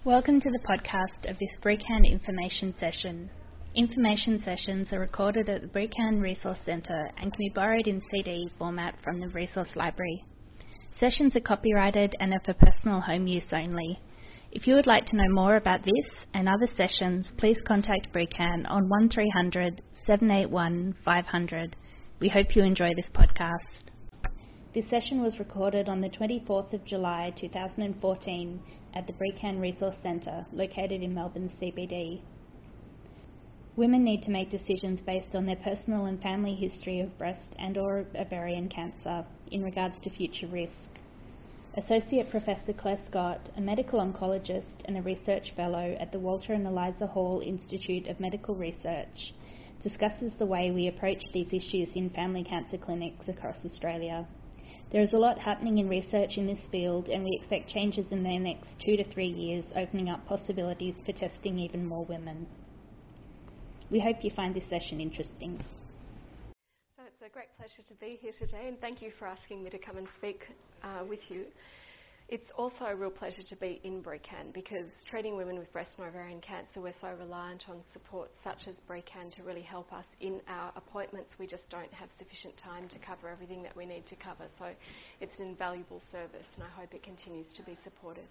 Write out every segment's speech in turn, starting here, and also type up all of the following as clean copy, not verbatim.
Welcome to the podcast of this BRCAN information session. Information sessions are recorded at the BRCAN Resource Centre and can be borrowed in CD format from the Resource Library. Sessions are copyrighted and are for personal home use only. If you would like to know more about this and other sessions, please contact BRCAN on 1300 781 500. We hope you enjoy this podcast. This session was recorded on the 24th of July 2014 at the BRCAN Resource Centre, located in Melbourne CBD. Women need to make decisions based on their personal and family history of breast and/or ovarian cancer in regards to future risk. Associate Professor Claire Scott, a medical oncologist and a research fellow at the Walter and Eliza Hall Institute of Medical Research, discusses the way we approach these issues in family cancer clinics across Australia. There is a lot happening in research in this field, and we expect changes in the next 2 to 3 years, opening up possibilities for testing even more women. We hope you find this session interesting. So it's a great pleasure to be here today, and thank you for asking me to come and speak with you. It's also a real pleasure to be in BRCAN because treating women with breast and ovarian cancer, we're so reliant on support such as BRCAN to really help us in our appointments. We just don't have sufficient time to cover everything that we need to cover. So it's an invaluable service, and I hope it continues to be supported.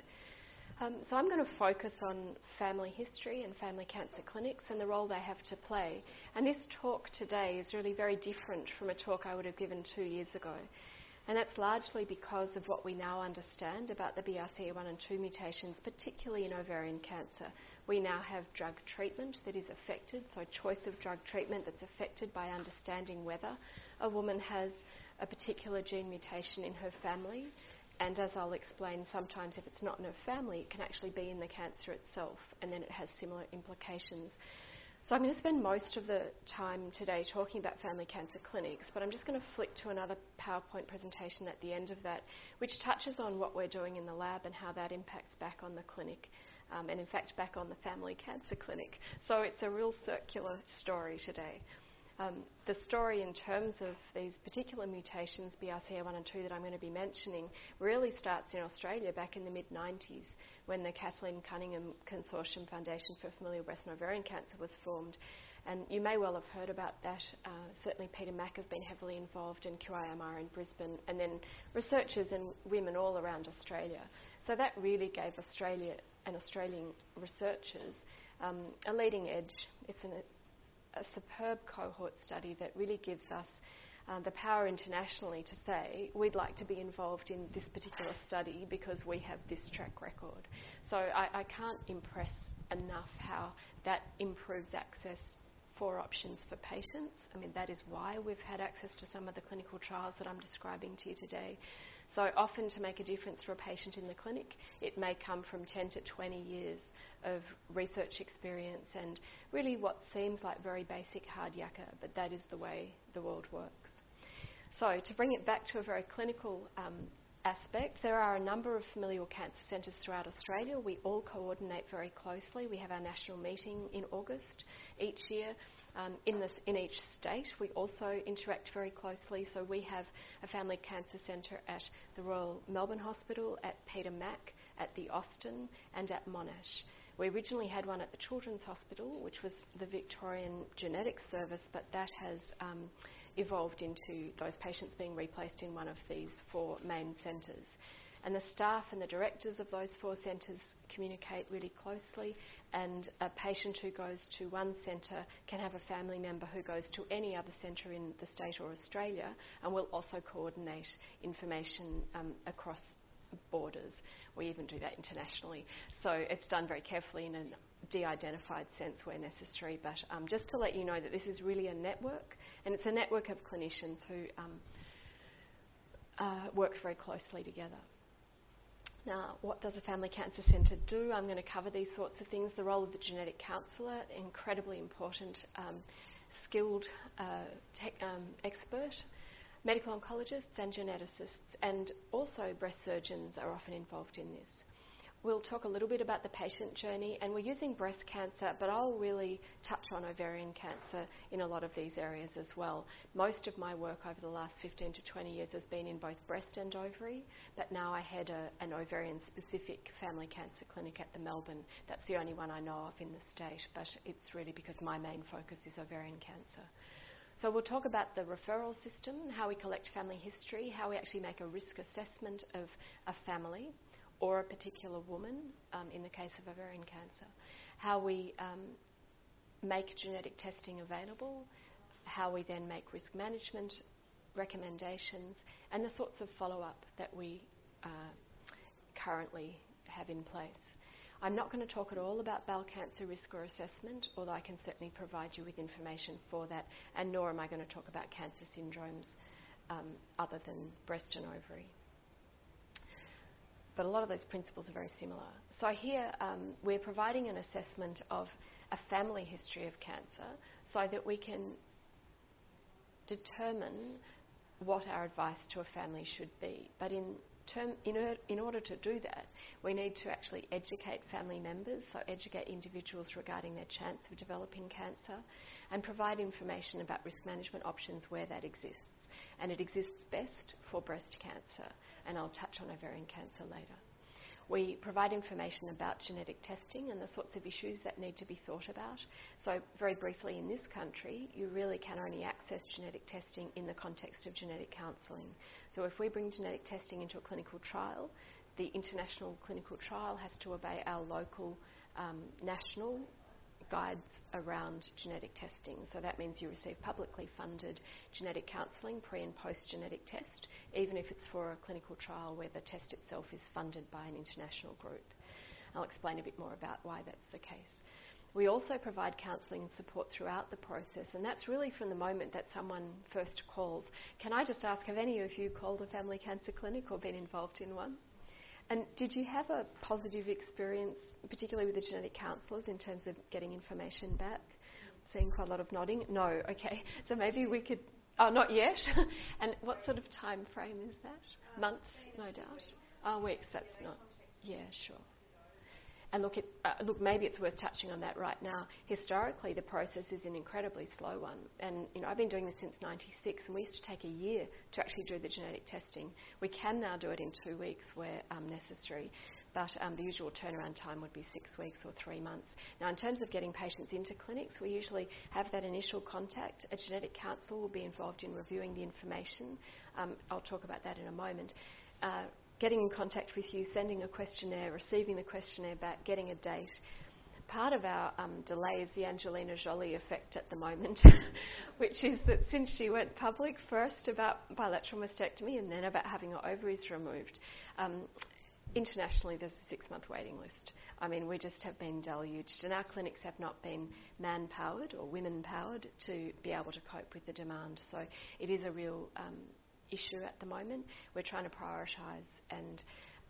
So I'm going to focus on family history and family cancer clinics and the role they have to play. And this talk today is really very different from a talk I would have given 2 years ago. And that's largely because of what we now understand about the BRCA1 and 2 mutations, particularly in ovarian cancer. We now have drug treatment that is affected, so choice of drug treatment that's affected by understanding whether a woman has a particular gene mutation in her family. And as I'll explain, sometimes if it's not in her family, it can actually be in the cancer itself, and then it has similar implications. So I'm going to spend most of the time today talking about family cancer clinics, but I'm just going to flick to another PowerPoint presentation at the end of that, which touches on what we're doing in the lab and how that impacts back on the clinic, and in fact back on the family cancer clinic. So it's a real circular story today. The story in terms of these particular mutations, BRCA1 and 2, that I'm going to be mentioning, really starts in Australia back in the mid-90s when the Kathleen Cunningham Consortium Foundation for Familial Breast and Ovarian Cancer was formed. And you may well have heard about that. Certainly Peter Mac have been heavily involved in QIMR in Brisbane, and then researchers and women all around Australia. So that really gave Australia and Australian researchers a leading edge. It's a superb cohort study that really gives us the power internationally to say we'd like to be involved in this particular study because we have this track record. So I can't impress enough how that improves access for options for patients. I mean, that is why we've had access to some of the clinical trials that I'm describing to you today. So often to make a difference for a patient in the clinic, it may come from 10 to 20 years of research experience and really what seems like very basic hard yakka, but that is the way the world works. So to bring it back to a very clinical aspect, there are a number of familial cancer centres throughout Australia. We all coordinate very closely. We have our national meeting in August each year. In each state, we also interact very closely. So we have a family cancer centre at the Royal Melbourne Hospital, at Peter Mac, at the Austin and at Monash. We originally had one at the Children's Hospital, which was the Victorian Genetics Service, but that has evolved into those patients being replaced in one of these 4 main centres. And the staff and the directors of those 4 centres communicate really closely, and a patient who goes to one centre can have a family member who goes to any other centre in the state or Australia, and will also coordinate information across borders. We even do that internationally. So it's done very carefully in a de-identified sense where necessary, but just to let you know that this is really a network, and it's a network of clinicians who work very closely together. Now, what does a family cancer centre do? I'm going to cover these sorts of things. The role of the genetic counsellor, incredibly important, skilled expert. Medical oncologists and geneticists, and also breast surgeons are often involved in this. We'll talk a little bit about the patient journey, and we're using breast cancer, but I'll really touch on ovarian cancer in a lot of these areas as well. Most of my work over the last 15 to 20 years has been in both breast and ovary, but now I head an ovarian-specific family cancer clinic at the Melbourne. That's the only one I know of in the state, but it's really because my main focus is ovarian cancer. So we'll talk about the referral system, how we collect family history, how we actually make a risk assessment of a family or a particular woman, in the case of ovarian cancer, how we make genetic testing available, how we then make risk management recommendations, and the sorts of follow-up that we currently have in place. I'm not going to talk at all about bowel cancer risk or assessment, although I can certainly provide you with information for that, and nor am I going to talk about cancer syndromes other than breast and ovary. But a lot of those principles are very similar. So here we're providing an assessment of a family history of cancer so that we can determine what our advice to a family should be. But in order to do that, we need to actually educate family members, so educate individuals regarding their chance of developing cancer, and provide information about risk management options where that exists. And it exists best for breast cancer, and I'll touch on ovarian cancer later. We provide information about genetic testing and the sorts of issues that need to be thought about. So very briefly, in this country, you really can only access genetic testing in the context of genetic counselling. So if we bring genetic testing into a clinical trial, the international clinical trial has to obey our local national guides around genetic testing. So that means you receive publicly funded genetic counselling pre and post genetic test, even if it's for a clinical trial where the test itself is funded by an international group. I'll explain a bit more about why that's the case. We also provide counselling and support throughout the process, and that's really from the moment that someone first calls. Can I just ask, have any of you called a family cancer clinic or been involved in one? And did you have a positive experience, particularly with the genetic counsellors, in terms of getting information back? Seeing quite a lot of nodding. No, okay. So maybe we could... Oh, not yet? And what sort of time frame is that? Months, no doubt. Oh, weeks, that's not... Yeah, sure. And look, maybe it's worth touching on that right now. Historically, the process is an incredibly slow one. And, I've been doing this since '96, and we used to take a year to actually do the genetic testing. We can now do it in 2 weeks where necessary, but the usual turnaround time would be 6 weeks or 3 months. Now, in terms of getting patients into clinics, we usually have that initial contact. A genetic counsellor will be involved in reviewing the information. I'll talk about that in a moment. Getting in contact with you, sending a questionnaire, receiving the questionnaire back, getting a date. Part of our delay is the Angelina Jolie effect at the moment, which is that since she went public first about bilateral mastectomy and then about having her ovaries removed, internationally there's a 6-month waiting list. I mean, we just have been deluged, and our clinics have not been man-powered or women-powered to be able to cope with the demand. So it is a real issue at the moment. We're trying to prioritise, and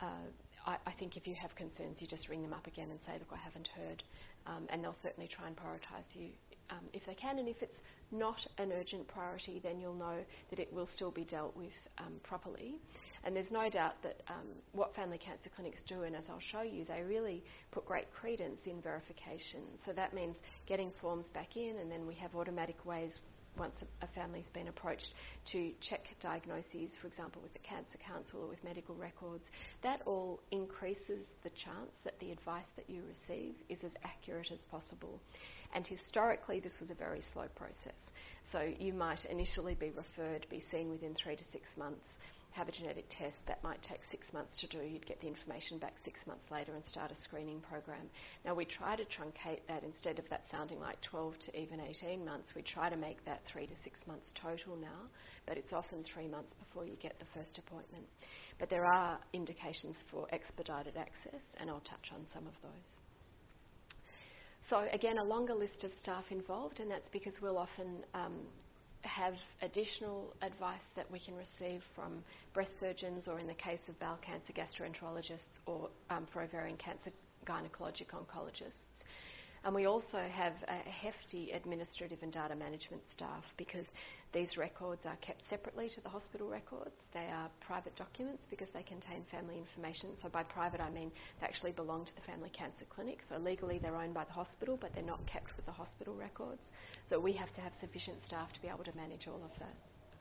I think if you have concerns, you just ring them up again and say, look, I haven't heard, and they'll certainly try and prioritise you if they can. And if it's not an urgent priority, then you'll know that it will still be dealt with properly. And there's no doubt that what family cancer clinics do, and as I'll show you, they really put great credence in verification. So that means getting forms back in, and then we have automatic ways once a family's been approached to check diagnoses, for example, with the Cancer Council or with medical records. That all increases the chance that the advice that you receive is as accurate as possible. And historically, this was a very slow process. So you might initially be referred, be seen within 3 to 6 months, have a genetic test that might take 6 months to do. You'd get the information back 6 months later and start a screening program. Now, we try to truncate that. Instead of that sounding like 12 to even 18 months, we try to make that 3 to 6 months total now, but it's often 3 months before you get the first appointment. But there are indications for expedited access, and I'll touch on some of those. So again, a longer list of staff involved, and that's because we'll often have additional advice that we can receive from breast surgeons, or in the case of bowel cancer, gastroenterologists, or for ovarian cancer, gynecologic oncologists. And we also have a hefty administrative and data management staff because these records are kept separately to the hospital records. They are private documents because they contain family information. So by private I mean they actually belong to the Family Cancer Clinic. So legally they're owned by the hospital, but they're not kept with the hospital records. So we have to have sufficient staff to be able to manage all of that.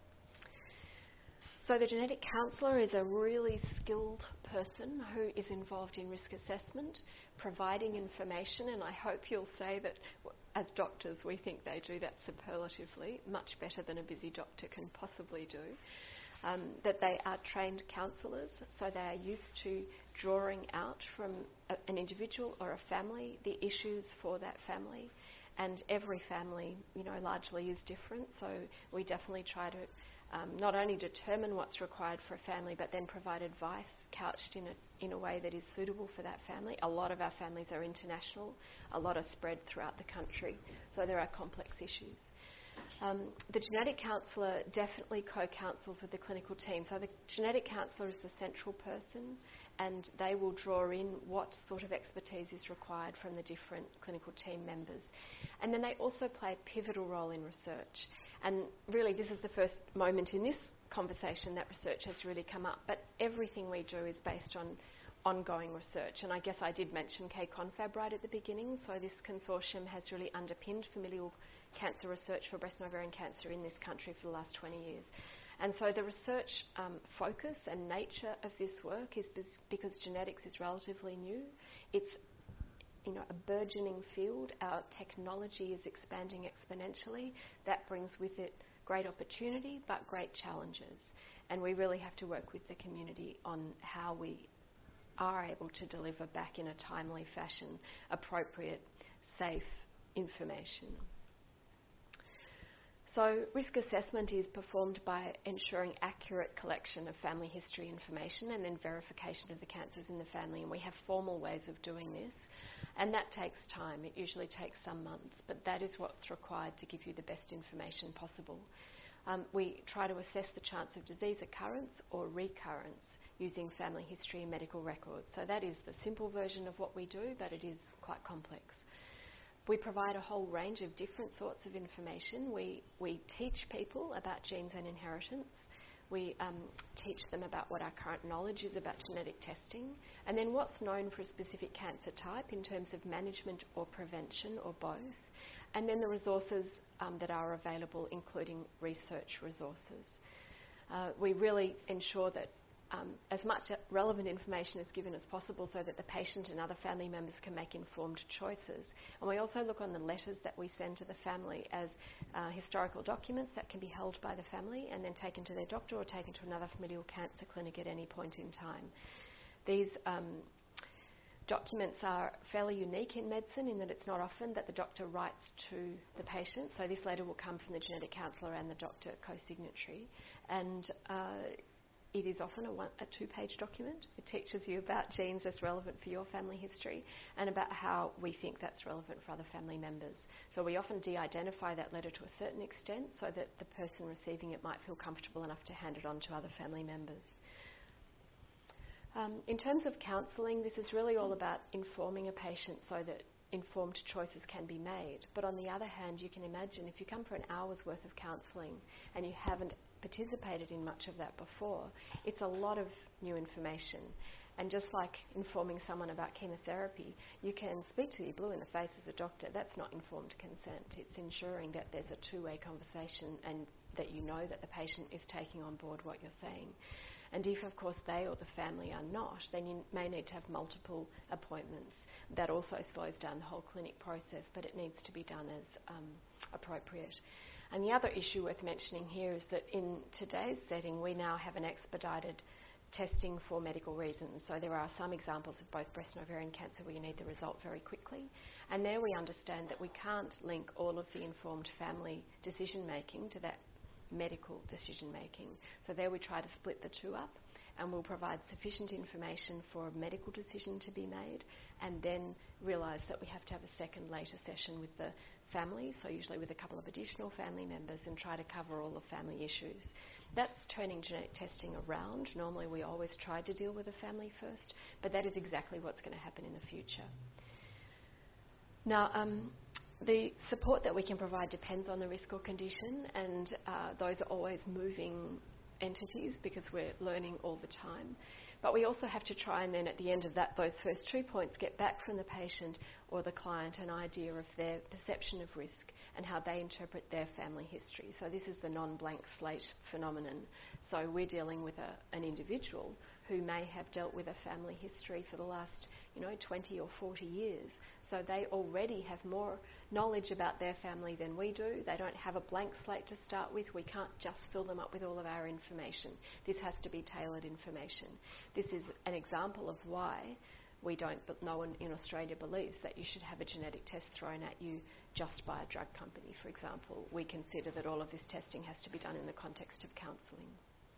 So the genetic counsellor is a really skilled person who is involved in risk assessment, providing information, and I hope you'll say that as doctors we think they do that superlatively, much better than a busy doctor can possibly do. That they are trained counsellors, so they are used to drawing out from an individual or a family the issues for that family. And every family, largely is different, so we definitely try to not only determine what's required for a family, but then provide advice couched in a way that is suitable for that family. A lot of our families are international, a lot are spread throughout the country, so there are complex issues. The genetic counsellor definitely co-counsels with the clinical team. So the genetic counsellor is the central person, and they will draw in what sort of expertise is required from the different clinical team members. And then they also play a pivotal role in research. And really this is the first moment in this conversation that research has really come up, but everything we do is based on ongoing research. And I guess I did mention KCONFAB right at the beginning, so this consortium has really underpinned familial cancer research for breast and ovarian cancer in this country for the last 20 years. And so the research focus and nature of this work is because genetics is relatively new. It's a burgeoning field. Our technology is expanding exponentially. That brings with it great opportunity but great challenges. And we really have to work with the community on how we are able to deliver back in a timely fashion appropriate, safe information. So risk assessment is performed by ensuring accurate collection of family history information and then verification of the cancers in the family. And we have formal ways of doing this. And that takes time. It usually takes some months. But that is what's required to give you the best information possible. We try to assess the chance of disease occurrence or recurrence using family history and medical records. So that is the simple version of what we do, but it is quite complex. We provide a whole range of different sorts of information. We teach people about genes and inheritance. We teach them about what our current knowledge is about genetic testing, and then what's known for a specific cancer type in terms of management or prevention or both, and then the resources that are available, including research resources. We really ensure that as much relevant information is given as possible so that the patient and other family members can make informed choices. And we also look on the letters that we send to the family as historical documents that can be held by the family and then taken to their doctor or taken to another familial cancer clinic at any point in time. These documents are fairly unique in medicine in that it's not often that the doctor writes to the patient. So this letter will come from the genetic counsellor and the doctor co-signatory. And it is often a two-page document. It teaches you about genes as relevant for your family history and about how we think that's relevant for other family members. So we often de-identify that letter to a certain extent so that the person receiving it might feel comfortable enough to hand it on to other family members. In terms of counselling, this is really all about informing a patient so that informed choices can be made. But on the other hand, you can imagine if you come for an hour's worth of counselling and you haven't participated in much of that before, it's a lot of new information. And just like informing someone about chemotherapy, you can speak to you blue in the face as a doctor. That's not informed consent. It's ensuring that there's a two-way conversation and that you know that the patient is taking on board what you're saying. And if, of course, they or the family are not, then you may need to have multiple appointments. That also slows down the whole clinic process, but it needs to be done as appropriate. And the other issue worth mentioning here is that in today's setting, we now have an expedited testing for medical reasons. So there are some examples of both breast and ovarian cancer where you need the result very quickly. And there we understand that we can't link all of the informed family decision-making to that medical decision-making. So there we try to split the two up, and we'll provide sufficient information for a medical decision to be made, and then realise that we have to have a second later session with the family, so usually with a couple of additional family members, and try to cover all the family issues. That's turning genetic testing around. Normally we always try to deal with the family first, but that is exactly what's going to happen in the future. Now, the support that we can provide depends on the risk or condition, and those are always moving entities because we're learning all the time. But we also have to try and then at the end of those first 2 points, get back from the patient or the client an idea of their perception of risk and how they interpret their family history. So this is the non-blank slate phenomenon. So we're dealing with an individual who may have dealt with a family history for the last 20 or 40 years. So they already have more knowledge about their family than we do. They don't have a blank slate to start with. We can't just fill them up with all of our information. This has to be tailored information. This is an example of why we don't, but no one in Australia believes that you should have a genetic test thrown at you just by a drug company, for example. We consider that all of this testing has to be done in the context of counselling.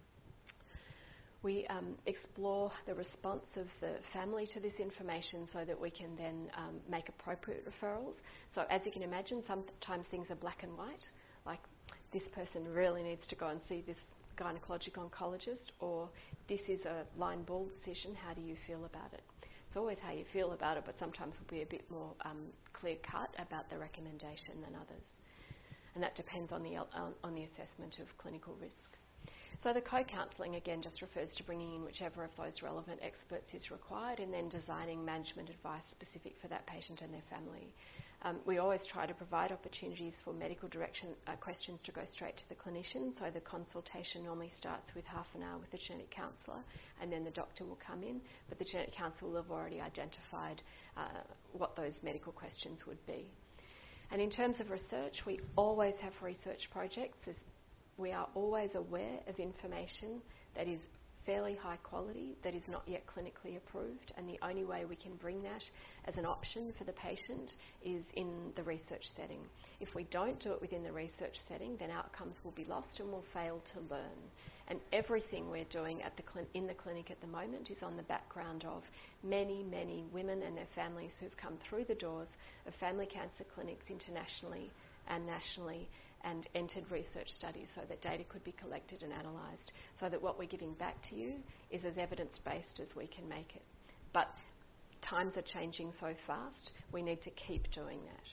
We explore the response of the family to this information so that we can then make appropriate referrals. So as you can imagine, sometimes things are black and white, like this person really needs to go and see this gynecologic oncologist, or this is a line ball decision, how do you feel about it? It's always how you feel about it, but sometimes we'll be a bit more clear-cut about the recommendation than others. And that depends on the assessment of clinical risk. So the co-counselling, again, just refers to bringing in whichever of those relevant experts is required and then designing management advice specific for that patient and their family. We always try to provide opportunities for medical direction questions to go straight to the clinician. So the consultation normally starts with half an hour with the genetic counsellor and then the doctor will come in. But the genetic counsellor will have already identified what those medical questions would be. And in terms of research, we always have research projects. We are always aware of information that is fairly high quality, that is not yet clinically approved, and the only way we can bring that as an option for the patient is in the research setting. If we don't do it within the research setting, then outcomes will be lost and we'll fail to learn. And everything we're doing in the clinic at the moment is on the background of many, many women and their families who've come through the doors of family cancer clinics internationally and nationally and entered research studies so that data could be collected and analysed, so that what we're giving back to you is as evidence-based as we can make it. But times are changing so fast, we need to keep doing that.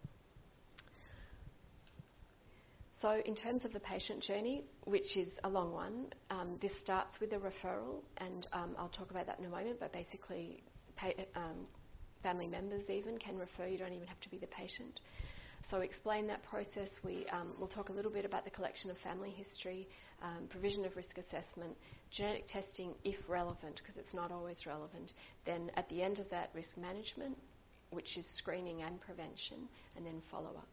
So in terms of the patient journey, which is a long one, this starts with a referral, and I'll talk about that in a moment, but basically family members even can refer, you don't even have to be the patient. So explain that process. We'll talk a little bit about the collection of family history, provision of risk assessment, genetic testing if relevant, because it's not always relevant. Then at the end of that, risk management, which is screening and prevention, and then follow-up.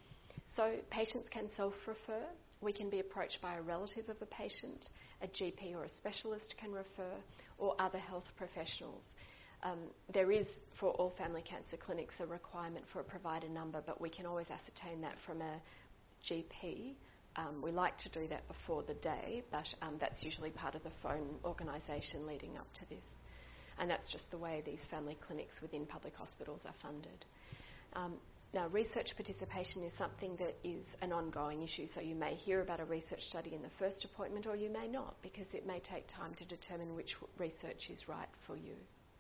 So patients can self-refer. We can be approached by a relative of a patient, a GP or a specialist can refer, or other health professionals. There is, for all family cancer clinics, a requirement for a provider number, but we can always ascertain that from a GP. We like to do that before the day, but that's usually part of the phone organisation leading up to this. And that's just the way these family clinics within public hospitals are funded. Now, research participation is something that is an ongoing issue, so you may hear about a research study in the first appointment or you may not, because it may take time to determine which research is right for you.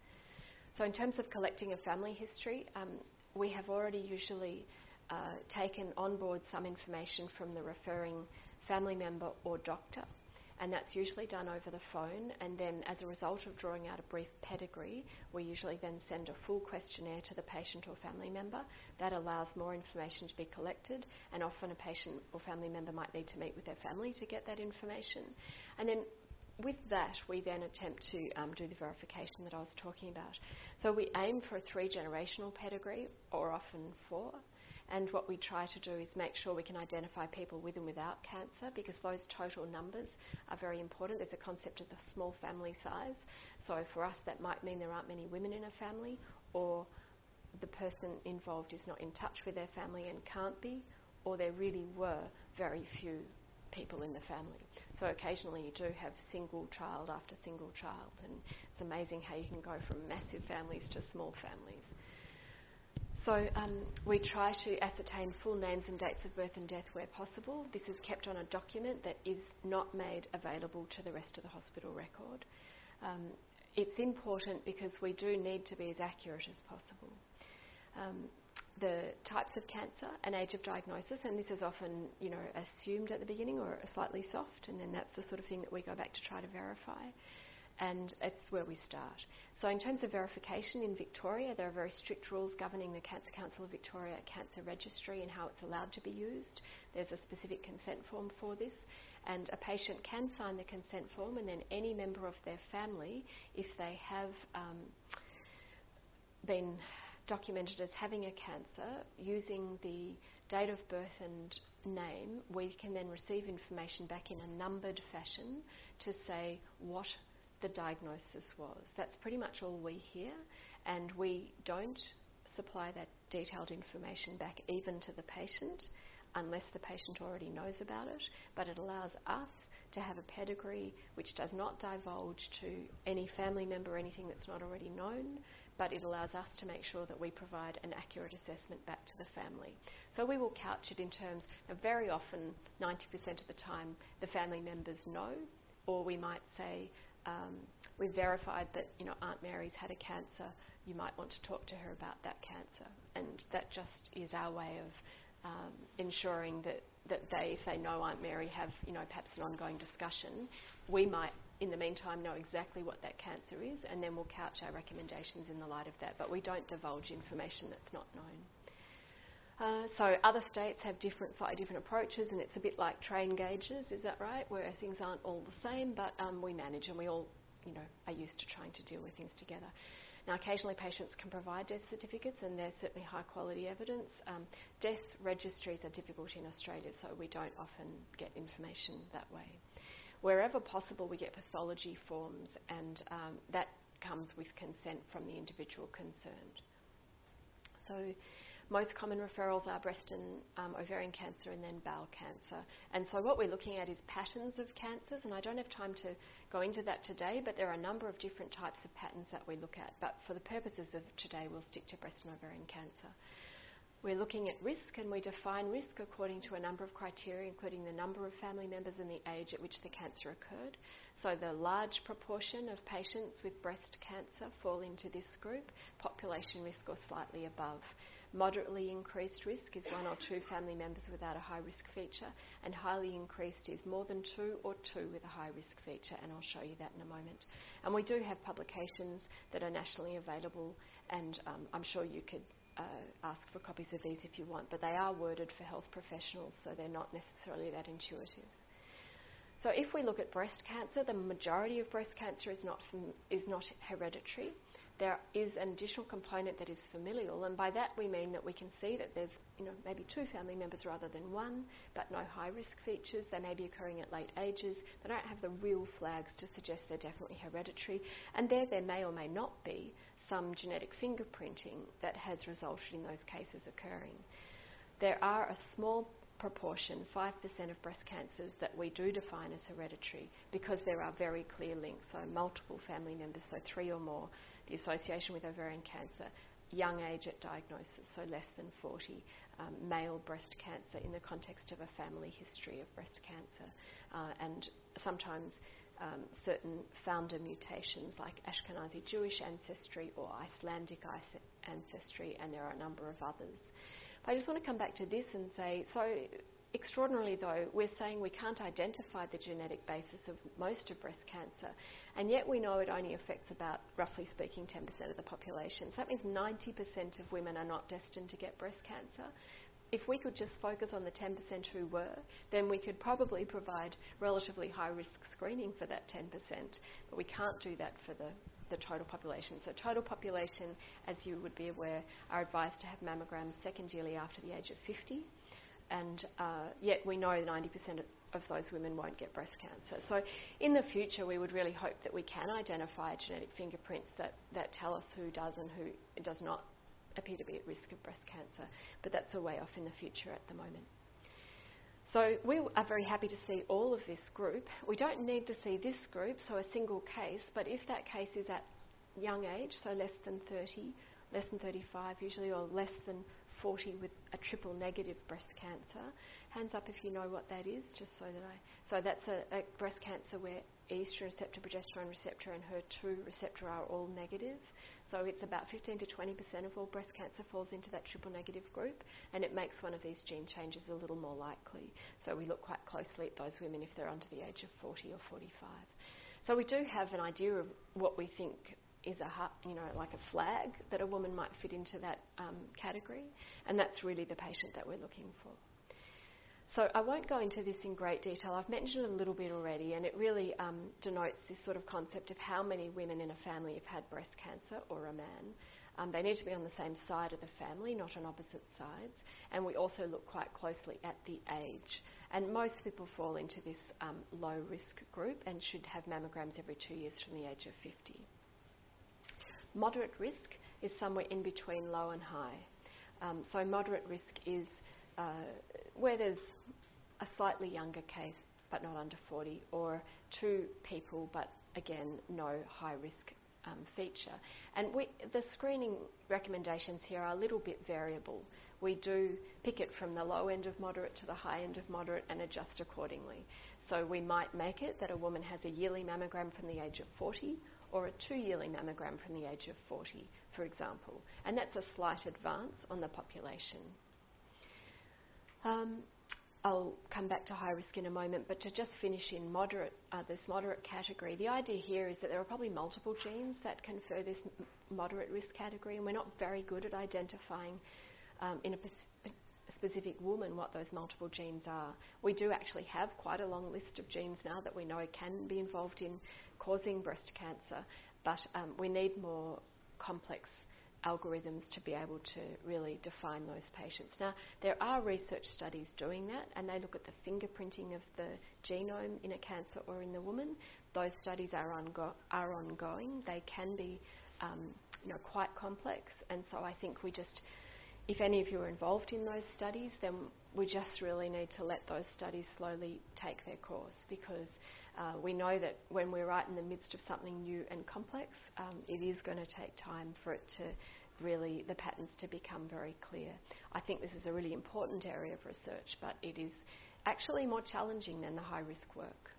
So in terms of collecting a family history, we have already usually taken on board some information from the referring family member or doctor, and that's usually done over the phone, and then as a result of drawing out a brief pedigree, we usually then send a full questionnaire to the patient or family member. That allows more information to be collected, and often a patient or family member might need to meet with their family to get that information. And then with that, we then attempt to do the verification that I was talking about. So we aim for a 3-generational pedigree, or often 4. And what we try to do is make sure we can identify people with and without cancer, because those total numbers are very important. There's a concept of the small family size. So for us, that might mean there aren't many women in a family, or the person involved is not in touch with their family and can't be, or there really were very few people in the family. So occasionally you do have single child after single child, and it's amazing how you can go from massive families to small families. So we try to ascertain full names and dates of birth and death where possible. This is kept on a document that is not made available to the rest of the hospital record. It's important because we do need to be as accurate as possible. the types of cancer and age of diagnosis, and this is often, assumed at the beginning or slightly soft, and then that's the sort of thing that we go back to try to verify. And it's where we start. So in terms of verification in Victoria, there are very strict rules governing the Cancer Council of Victoria Cancer Registry and how it's allowed to be used. There's a specific consent form for this, and a patient can sign the consent form, and then any member of their family, if they have been documented as having a cancer, using the date of birth and name, we can then receive information back in a numbered fashion to say what the diagnosis was. That's pretty much all we hear, and we don't supply that detailed information back even to the patient unless the patient already knows about it, but it allows us to have a pedigree which does not divulge to any family member anything that's not already known, but it allows us to make sure that we provide an accurate assessment back to the family. So we will couch it in terms of, very often, 90% of the time, the family members know, or we might say, we've verified that Aunt Mary's had a cancer, you might want to talk to her about that cancer. And that just is our way of ensuring that they, if they know Aunt Mary, have perhaps an ongoing discussion. We might, in the meantime, know exactly what that cancer is, and then we'll couch our recommendations in the light of that, but we don't divulge information that's not known. So other states have slightly different approaches, and it's a bit like train gauges, is that right? Where things aren't all the same, but we manage, and we all, are used to trying to deal with things together. Now, occasionally patients can provide death certificates, and they're certainly high quality evidence. Death registries are difficult in Australia, so we don't often get information that way. Wherever possible, we get pathology forms, and that comes with consent from the individual concerned. So most common referrals are breast and ovarian cancer and then bowel cancer. And so what we're looking at is patterns of cancers, and I don't have time to go into that today, but there are a number of different types of patterns that we look at. But for the purposes of today, we'll stick to breast and ovarian cancer. We're looking at risk, and we define risk according to a number of criteria, including the number of family members and the age at which the cancer occurred. So the large proportion of patients with breast cancer fall into this group, population risk or slightly above. Moderately increased risk is 1 or 2 family members without a high risk feature, and highly increased is more than 2 or 2 with a high risk feature, and I'll show you that in a moment. And we do have publications that are nationally available, and I'm sure you could ask for copies of these if you want, but they are worded for health professionals, so they're not necessarily that intuitive. So if we look at breast cancer, the majority of breast cancer is not hereditary. There is an additional component that is familial, and by that we mean that we can see that there's maybe 2 family members rather than 1, but no high risk features. They may be occurring at late ages. They don't have the real flags to suggest they're definitely hereditary, and there may or may not be some genetic fingerprinting that has resulted in those cases occurring. There are a small proportion, 5% of breast cancers, that we do define as hereditary because there are very clear links, so multiple family members, so 3 or more, the association with ovarian cancer, young age at diagnosis, so less than 40, male breast cancer in the context of a family history of breast cancer, and sometimes certain founder mutations like Ashkenazi Jewish ancestry or Icelandic ancestry, and there are a number of others. But I just want to come back to this and say, so extraordinarily though, we're saying we can't identify the genetic basis of most of breast cancer, and yet we know it only affects about, roughly speaking, 10% of the population. So that means 90% of women are not destined to get breast cancer. If we could just focus on the 10% who were, then we could probably provide relatively high-risk screening for that 10%, but we can't do that for the total population. So total population, as you would be aware, are advised to have mammograms second yearly after the age of 50, and yet we know 90% of those women won't get breast cancer. So in the future, we would really hope that we can identify genetic fingerprints that tell us who does and who does not appear to be at risk of breast cancer, but that's a way off in the future at the moment. So we are very happy to see all of this group. We don't need to see this group, so a single case, but if that case is at young age, so less than 30, less than 35 usually, or less than 40 with a triple negative breast cancer, hands up if you know what that is, just so that so that's a breast cancer where estrogen receptor, progesterone receptor and HER2 receptor are all negative. So it's about 15 to 20% of all breast cancer falls into that triple negative group, and it makes one of these gene changes a little more likely. So we look quite closely at those women if they're under the age of 40 or 45. So we do have an idea of what we think is like a flag that a woman might fit into that category, and that's really the patient that we're looking for. So I won't go into this in great detail. I've mentioned it a little bit already, and it really denotes this sort of concept of how many women in a family have had breast cancer, or a man. They need to be on the same side of the family, not on opposite sides, and we also look quite closely at the age. And most people fall into this low risk group and should have mammograms every 2 years from the age of 50. Moderate risk is somewhere in between low and high. So moderate risk is where there's a slightly younger case but not under 40, or 2 people but again no high risk feature. And the screening recommendations here are a little bit variable. We do pick it from the low end of moderate to the high end of moderate and adjust accordingly. So we might make it that a woman has a yearly mammogram from the age of 40, or a 2-yearly mammogram from the age of 40, for example. And that's a slight advance on the population. I'll come back to high risk in a moment, but to just finish in this moderate category, the idea here is that there are probably multiple genes that confer this moderate risk category, and we're not very good at identifying in a specific woman what those multiple genes are. We do actually have quite a long list of genes now that we know can be involved in causing breast cancer, but we need more complex algorithms to be able to really define those patients. Now, there are research studies doing that, and they look at the fingerprinting of the genome in a cancer or in the woman. Those studies are ongoing. They can be quite complex, and so I think if any of you are involved in those studies, then we just really need to let those studies slowly take their course, because we know that when we're right in the midst of something new and complex, it is going to take time for it to really, the patterns to become very clear. I think this is a really important area of research, but it is actually more challenging than the high risk work.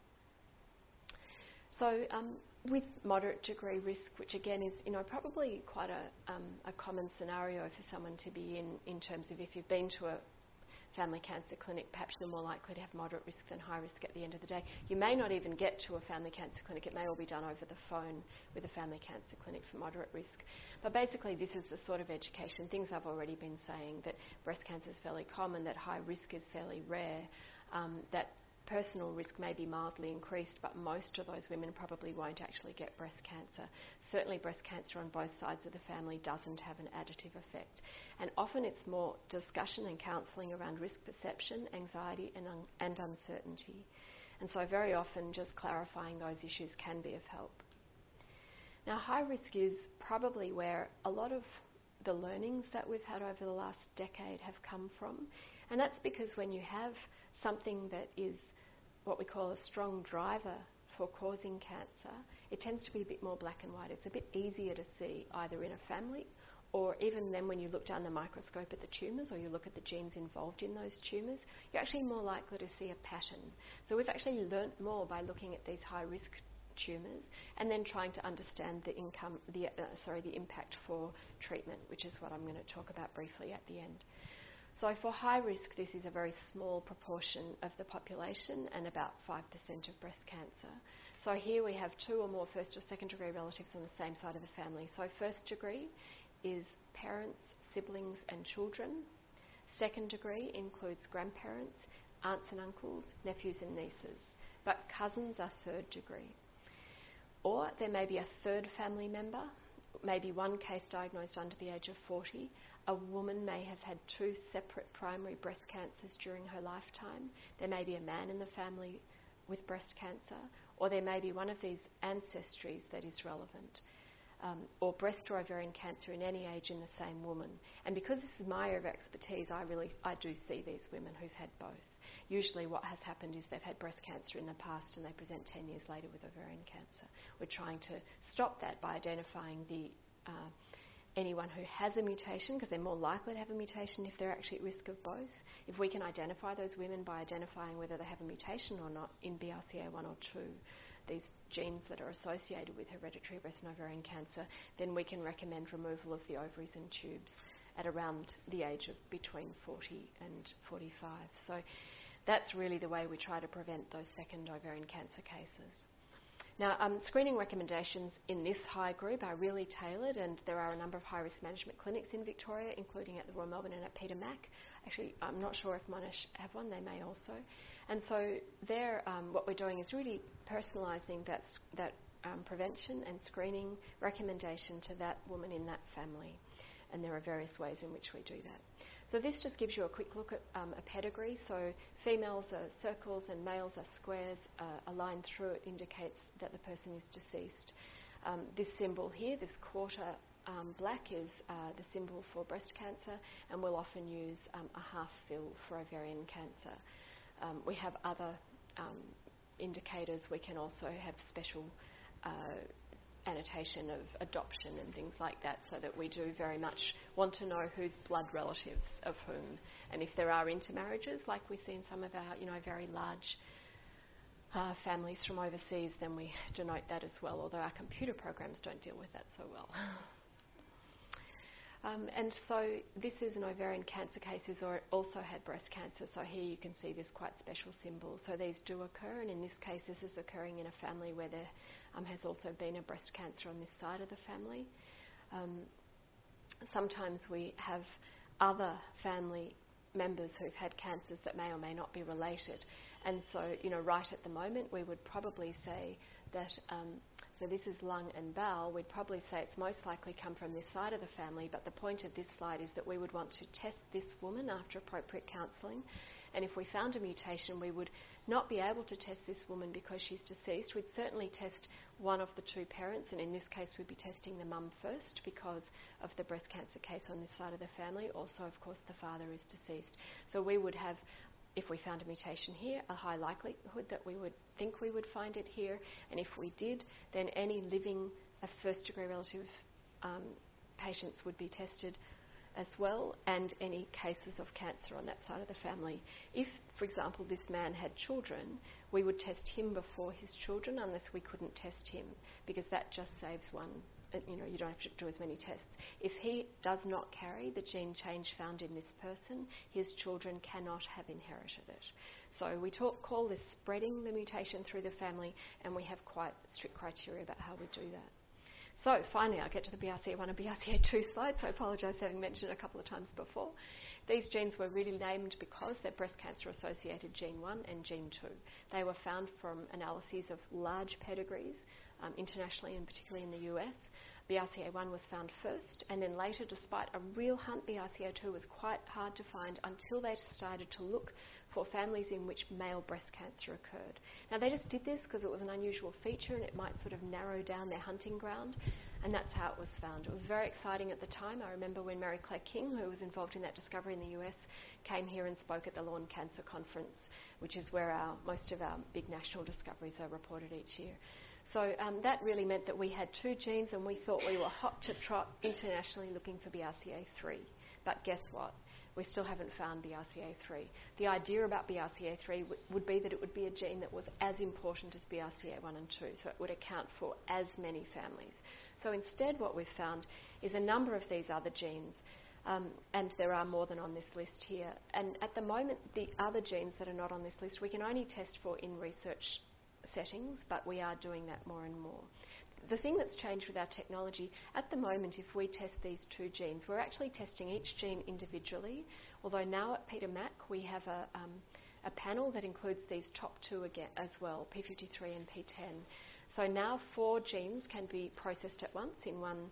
So with moderate degree risk, which again is probably quite a common scenario for someone to be in terms of if you've been to a family cancer clinic, perhaps you're more likely to have moderate risk than high risk at the end of the day. You may not even get to a family cancer clinic. It may all be done over the phone with a family cancer clinic for moderate risk. But basically this is the sort of education, things I've already been saying, that breast cancer is fairly common, that high risk is fairly rare, that personal risk may be mildly increased, but most of those women probably won't actually get breast cancer. Certainly breast cancer on both sides of the family doesn't have an additive effect. And often it's more discussion and counselling around risk perception, anxiety and uncertainty. And so very often just clarifying those issues can be of help. Now, high risk is probably where a lot of the learnings that we've had over the last decade have come from. And that's because when you have something that is what we call a strong driver for causing cancer, it tends to be a bit more black and white. It's a bit easier to see either in a family, or even then when you look down the microscope at the tumours, or you look at the genes involved in those tumours, you're actually more likely to see a pattern. So we've actually learnt more by looking at these high risk tumours and then trying to understand the impact for treatment, which is what I'm going to talk about briefly at the end. So for high risk, this is a very small proportion of the population and about 5% of breast cancer. So here we have 2 or more first or second degree relatives on the same side of the family. So first degree is parents, siblings and children. Second degree includes grandparents, aunts and uncles, nephews and nieces. But cousins are third degree. Or there may be a third family member, maybe one case diagnosed under the age of 40. A woman may have had 2 separate primary breast cancers during her lifetime. There may be a man in the family with breast cancer, or there may be one of these ancestries that is relevant, or breast or ovarian cancer in any age in the same woman. And because this is my area of expertise, I do see these women who've had both. Usually what has happened is they've had breast cancer in the past and they present 10 years later with ovarian cancer. We're trying to stop that by identifying anyone who has a mutation, because they're more likely to have a mutation if they're actually at risk of both. If we can identify those women by identifying whether they have a mutation or not in BRCA1 or 2, these genes that are associated with hereditary breast and ovarian cancer, then we can recommend removal of the ovaries and tubes at around the age of between 40 and 45. So that's really the way we try to prevent those second ovarian cancer cases. Now, screening recommendations in this high group are really tailored, and there are a number of high-risk management clinics in Victoria, including at the Royal Melbourne and at Peter Mac. Actually, I'm not sure if Monash have one, they may also. And so there, what we're doing is really personalising that prevention and screening recommendation to that woman in that family. And there are various ways in which we do that. So this just gives you a quick look at a pedigree. So females are circles and males are squares. A line through it indicates that the person is deceased. This symbol here, this quarter black, is the symbol for breast cancer, and we'll often use a half fill for ovarian cancer. We have other indicators. We can also have special annotation of adoption and things like that, so that we do very much want to know who's blood relatives of whom. And if there are intermarriages, like we see in some of our, very large families from overseas, then we denote that as well, although our computer programs don't deal with that so well. And so this is an ovarian cancer case who's also had breast cancer. So here you can see this quite special symbol. So these do occur, and in this case this is occurring in a family where there has also been a breast cancer on this side of the family. Sometimes we have other family members who've had cancers that may or may not be related. And so, right at the moment we would probably say that so this is lung and bowel. We'd probably say it's most likely come from this side of the family, but the point of this slide is that we would want to test this woman after appropriate counselling. And if we found a mutation, we would not be able to test this woman because she's deceased. We'd certainly test one of the two parents, and in this case we'd be testing the mum first because of the breast cancer case on this side of the family. Also, of course, the father is deceased. So we would have, if we found a mutation here, a high likelihood that we would think we would find it here. And if we did, then any living first-degree relative patients would be tested as well, and any cases of cancer on that side of the family. If, for example, this man had children, we would test him before his children unless we couldn't test him, because that just saves one. You don't have to do as many tests. If he does not carry the gene change found in this person, his children cannot have inherited it. So we call this spreading the mutation through the family, and we have quite strict criteria about how we do that. So finally, I'll get to the BRCA1 and BRCA2 slides. So I apologise for having mentioned it a couple of times before. These genes were really named because they're breast cancer associated gene 1 and gene 2. They were found from analyses of large pedigrees internationally, and particularly in the US. BRCA1 was found first, and then later, despite a real hunt, BRCA2 was quite hard to find until they started to look for families in which male breast cancer occurred. Now, they just did this because it was an unusual feature and it might sort of narrow down their hunting ground, and that's how it was found. It was very exciting at the time. I remember when Mary Claire King, who was involved in that discovery in the US, came here and spoke at the Lawn Cancer Conference, which is where most of our big national discoveries are reported each year. So that really meant that we had two genes, and we thought we were hot to trot internationally looking for BRCA3. But guess what? We still haven't found BRCA3. The idea about BRCA3 would be that it would be a gene that was as important as BRCA1 and 2, so it would account for as many families. So instead what we've found is a number of these other genes, and there are more than on this list here. And at the moment, the other genes that are not on this list, we can only test for in research settings, but we are doing that more and more. The thing that's changed with our technology, at the moment, if we test these two genes, we're actually testing each gene individually, although now at Peter Mac we have a panel that includes these top two again as well, P53 and P10. So now 4 genes can be processed at once in one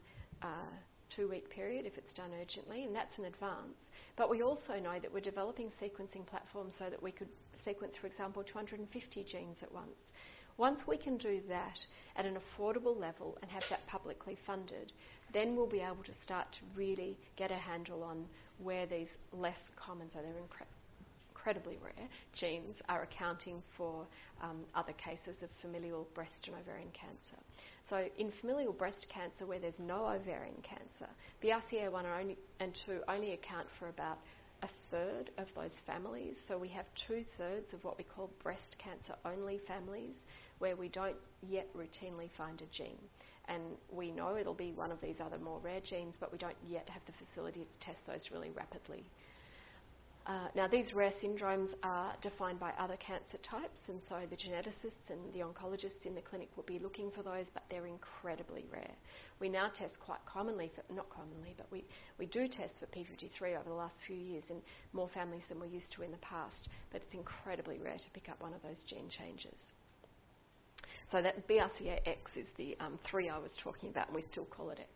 2-week period if it's done urgently, and that's an advance. But we also know that we're developing sequencing platforms so that we could sequence, for example, 250 genes at once. Once we can do that at an affordable level and have that publicly funded, then we'll be able to start to really get a handle on where these less common, so they're incredibly rare, genes are accounting for other cases of familial breast and ovarian cancer. So in familial breast cancer, where there's no ovarian cancer, BRCA1 and 2 only account for about a third of those families. So we have 2/3 of what we call breast cancer only families where we don't yet routinely find a gene. And we know it'll be one of these other more rare genes, but we don't yet have the facility to test those really rapidly. Now, these rare syndromes are defined by other cancer types, and so the geneticists and the oncologists in the clinic will be looking for those, but they're incredibly rare. We now test quite commonly, not commonly, but we do test for P53 over the last few years in more families than we're used to in the past, but it's incredibly rare to pick up one of those gene changes. So that BRCA-X is the 3 I was talking about, and we still call it X.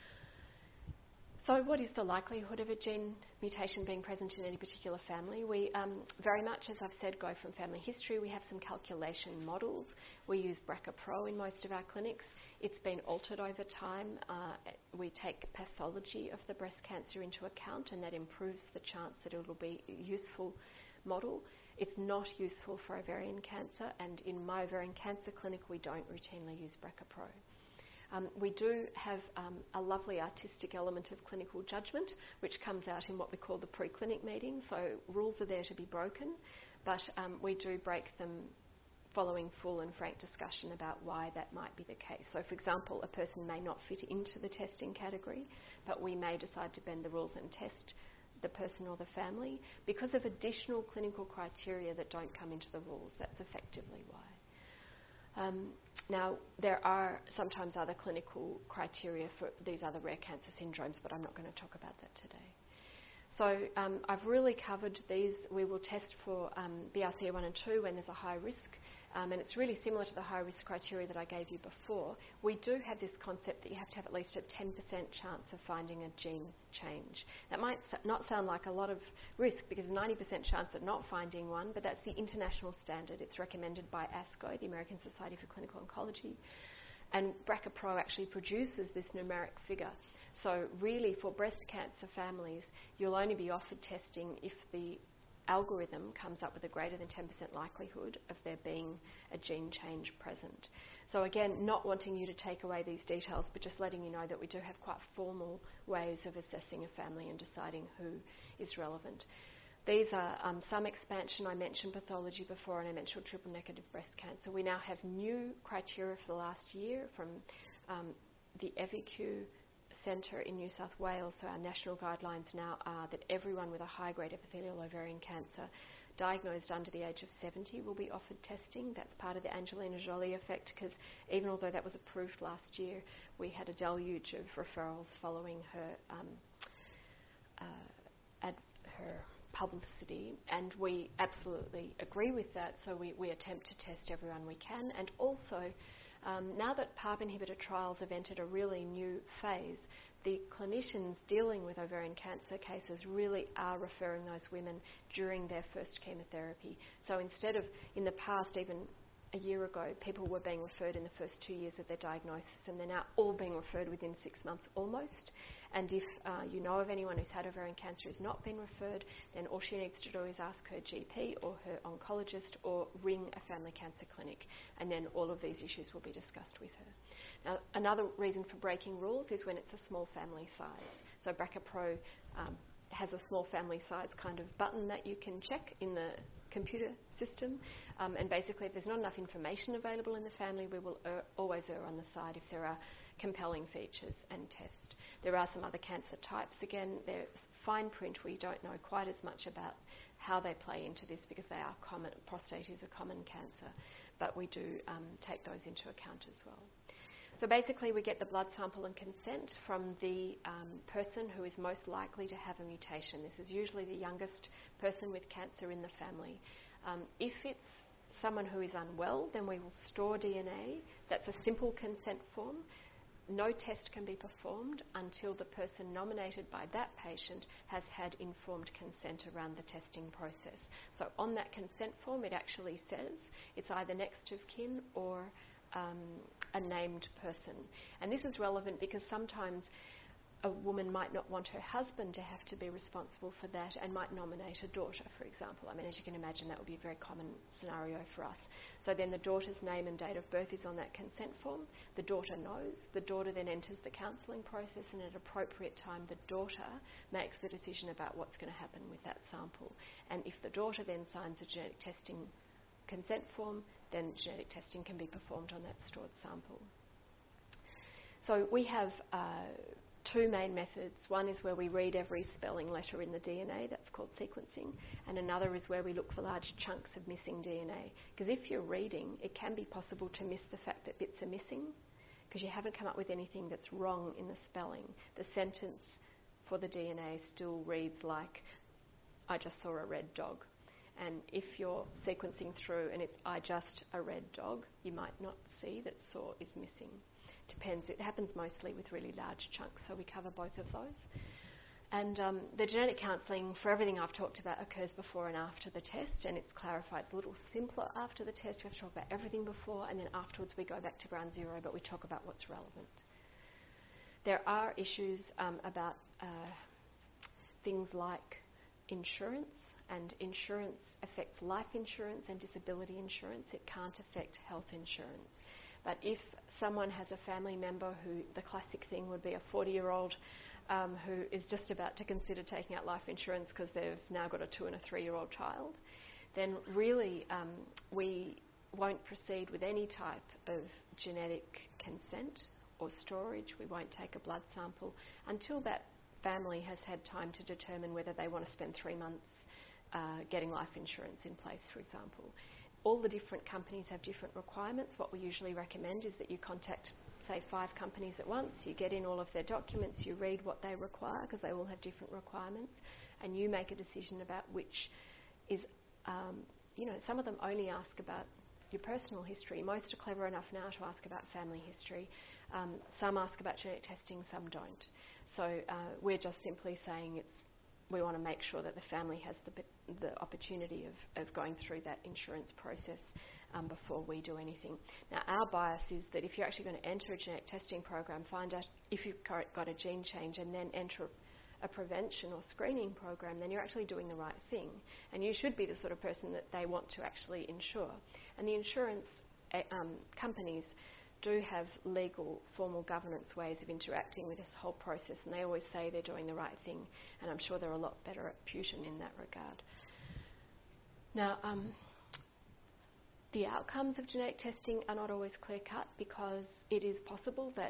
So what is the likelihood of a gene mutation being present in any particular family? We very much, as I've said, go from family history. We have some calculation models. We use BRCA-PRO in most of our clinics. It's been altered over time. We take pathology of the breast cancer into account, and that improves the chance that it will be a useful model. It's not useful for ovarian cancer, and in my ovarian cancer clinic, we don't routinely use BRCA-PRO. We do have a lovely artistic element of clinical judgment, which comes out in what we call the pre-clinic meeting. So rules are there to be broken, but we do break them following full and frank discussion about why that might be the case. So, for example, a person may not fit into the testing category, but we may decide to bend the rules and test the person or the family because of additional clinical criteria that don't come into the rules. That's effectively why. Now, there are sometimes other clinical criteria for these other rare cancer syndromes, but I'm not going to talk about that today. So I've really covered these. We will test for BRCA1 and 2 when there's a high risk, and it's really similar to the high risk criteria that I gave you before. We do have this concept that you have to have at least a 10% chance of finding a gene change. That might not sound like a lot of risk because 90% chance of not finding one, but that's the international standard. It's recommended by ASCO, the American Society for Clinical Oncology, and BRCA-PRO actually produces this numeric figure. So really, for breast cancer families, you'll only be offered testing if the algorithm comes up with a greater than 10% likelihood of there being a gene change present. So again, not wanting you to take away these details, but just letting you know that we do have quite formal ways of assessing a family and deciding who is relevant. These are some expansion. I mentioned pathology before, and I mentioned triple-negative breast cancer. We now have new criteria for the last year from the EVIQ Centre in New South Wales. So our national guidelines now are that everyone with a high-grade epithelial ovarian cancer diagnosed under the age of 70 will be offered testing. That's part of the Angelina Jolie effect, because even although that was approved last year, we had a deluge of referrals following her her publicity, and we absolutely agree with that. So we attempt to test everyone we can, and also now that PARP inhibitor trials have entered a really new phase, the clinicians dealing with ovarian cancer cases really are referring those women during their first chemotherapy. So instead of, in the past, even a year ago, people were being referred in the first 2 years of their diagnosis, and they're now all being referred within 6 months almost. And if you know of anyone who's had ovarian cancer who's not been referred, then all she needs to do is ask her GP or her oncologist or ring a family cancer clinic, and then all of these issues will be discussed with her. Now, another reason for breaking rules is when it's a small family size. So BRCA-PRO has a small family size kind of button that you can check in the computer system, and basically if there's not enough information available in the family, we will always err on the side if there are compelling features and test. There are some other cancer types. Again, there's fine print. We don't know quite as much about how they play into this because they are common. Prostate is a common cancer, but we do take those into account as well. So basically we get the blood sample and consent from the person who is most likely to have a mutation. This is usually the youngest person with cancer in the family. If it's someone who is unwell, then we will store DNA. That's a simple consent form. No test can be performed until the person nominated by that patient has had informed consent around the testing process. So on that consent form, it actually says it's either next of kin or a named person. And this is relevant because sometimes a woman might not want her husband to have to be responsible for that and might nominate a daughter, for example. I mean, as you can imagine, that would be a very common scenario for us. So then the daughter's name and date of birth is on that consent form. The daughter knows. The daughter then enters the counselling process, and at an appropriate time, the daughter makes the decision about what's going to happen with that sample. And if the daughter then signs a genetic testing consent form, then genetic testing can be performed on that stored sample. So we have two main methods. One is where we read every spelling letter in the DNA, that's called sequencing, and another is where we look for large chunks of missing DNA. Because if you're reading, it can be possible to miss the fact that bits are missing because you haven't come up with anything that's wrong in the spelling. The sentence for the DNA still reads like, I just saw a red dog. And if you're sequencing through and it's I just a red dog, you might not see that saw is missing. Depends. It happens mostly with really large chunks, so we cover both of those. And the genetic counselling, for everything I've talked about, occurs before and after the test, and it's clarified. It's a little simpler after the test. We have to talk about everything before, and then afterwards we go back to ground zero, but we talk about what's relevant. There are issues about things like insurance, and insurance affects life insurance and disability insurance. It can't affect health insurance. But if someone has a family member who, the classic thing would be a 40-year-old who is just about to consider taking out life insurance because they've now got a 2 and a 3-year-old child, then really we won't proceed with any type of genetic consent or storage. We won't take a blood sample until that family has had time to determine whether they want to spend 3 months getting life insurance in place, for example. All the different companies have different requirements. What we usually recommend is that you contact, say, 5 companies at once. You get in all of their documents, you read what they require, because they all have different requirements, and you make a decision about which is, some of them only ask about your personal history. Most are clever enough now to ask about family history. Some ask about genetic testing, some don't. So we're just simply saying we want to make sure that the family has the opportunity of going through that insurance process before we do anything. Now, our bias is that if you're actually going to enter a genetic testing program, find out if you've got a gene change and then enter a prevention or screening program, then you're actually doing the right thing. And you should be the sort of person that they want to actually insure. And the insurance companies do have legal, formal governance ways of interacting with this whole process, and they always say they're doing the right thing, and I'm sure they're a lot better at Putin in that regard. Now, the outcomes of genetic testing are not always clear-cut, because it is possible that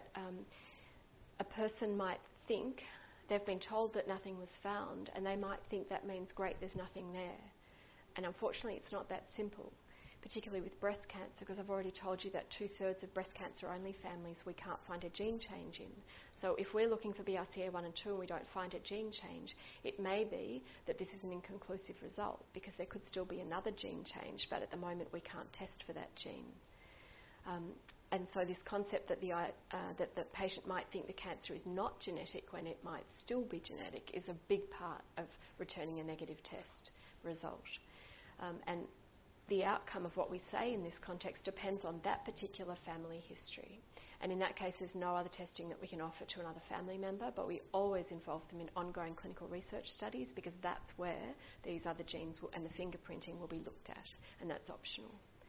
a person might think they've been told that nothing was found, and they might think that means, great, there's nothing there. And unfortunately, it's not that simple, particularly with breast cancer, because I've already told you that 2/3 of breast cancer-only families we can't find a gene change in. So if we're looking for BRCA1 and 2 and we don't find a gene change, it may be that this is an inconclusive result, because there could still be another gene change, but at the moment we can't test for that gene. And so this concept that that the patient might think the cancer is not genetic when it might still be genetic is a big part of returning a negative test result. And the outcome of what we say in this context depends on that particular family history. And in that case, there's no other testing that we can offer to another family member, but we always involve them in ongoing clinical research studies, because that's where these other genes and the fingerprinting will be looked at, and that's optional.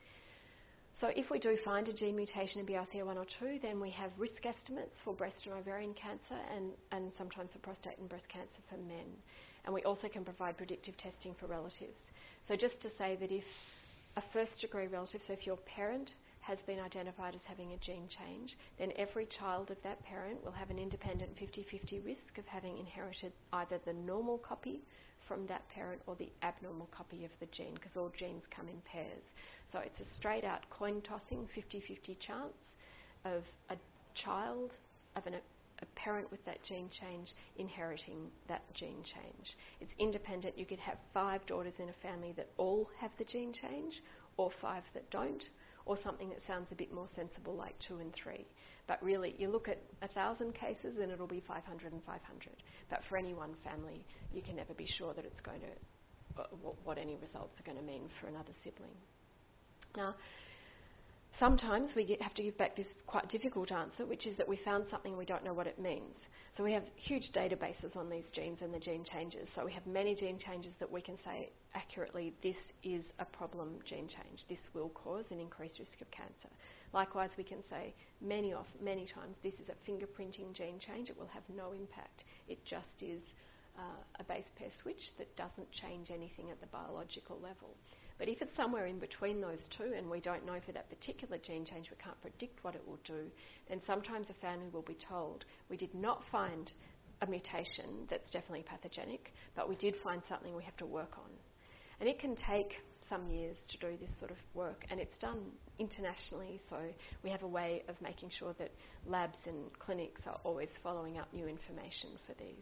So if we do find a gene mutation in BRCA1 or 2, then we have risk estimates for breast and ovarian cancer, and sometimes for prostate and breast cancer for men. And we also can provide predictive testing for relatives. So just to say that if a first-degree relative, so if your parent has been identified as having a gene change, then every child of that parent will have an independent 50-50 risk of having inherited either the normal copy from that parent or the abnormal copy of the gene, because all genes come in pairs. So it's a straight-out coin-tossing 50-50 chance of a child of a parent with that gene change inheriting that gene change. It's independent. You could have 5 daughters in a family that all have the gene change, or 5 that don't, or something that sounds a bit more sensible like 2 and 3. But really, you look at 1,000 cases and it'll be 500 and 500. But for any one family, you can never be sure that it's going to, what any results are going to mean for another sibling. Now, Sometimes we have to give back this quite difficult answer, which is that we found something and we don't know what it means. So we have huge databases on these genes and the gene changes. So we have many gene changes that we can say accurately, this is a problem gene change. This will cause an increased risk of cancer. Likewise, we can say many times, this is a fingerprinting gene change. It will have no impact. It just is a base pair switch that doesn't change anything at the biological level. But if it's somewhere in between those two and we don't know for that particular gene change, we can't predict what it will do, then sometimes a family will be told, we did not find a mutation that's definitely pathogenic, but we did find something we have to work on. And it can take some years to do this sort of work, and it's done internationally, so we have a way of making sure that labs and clinics are always following up new information for these.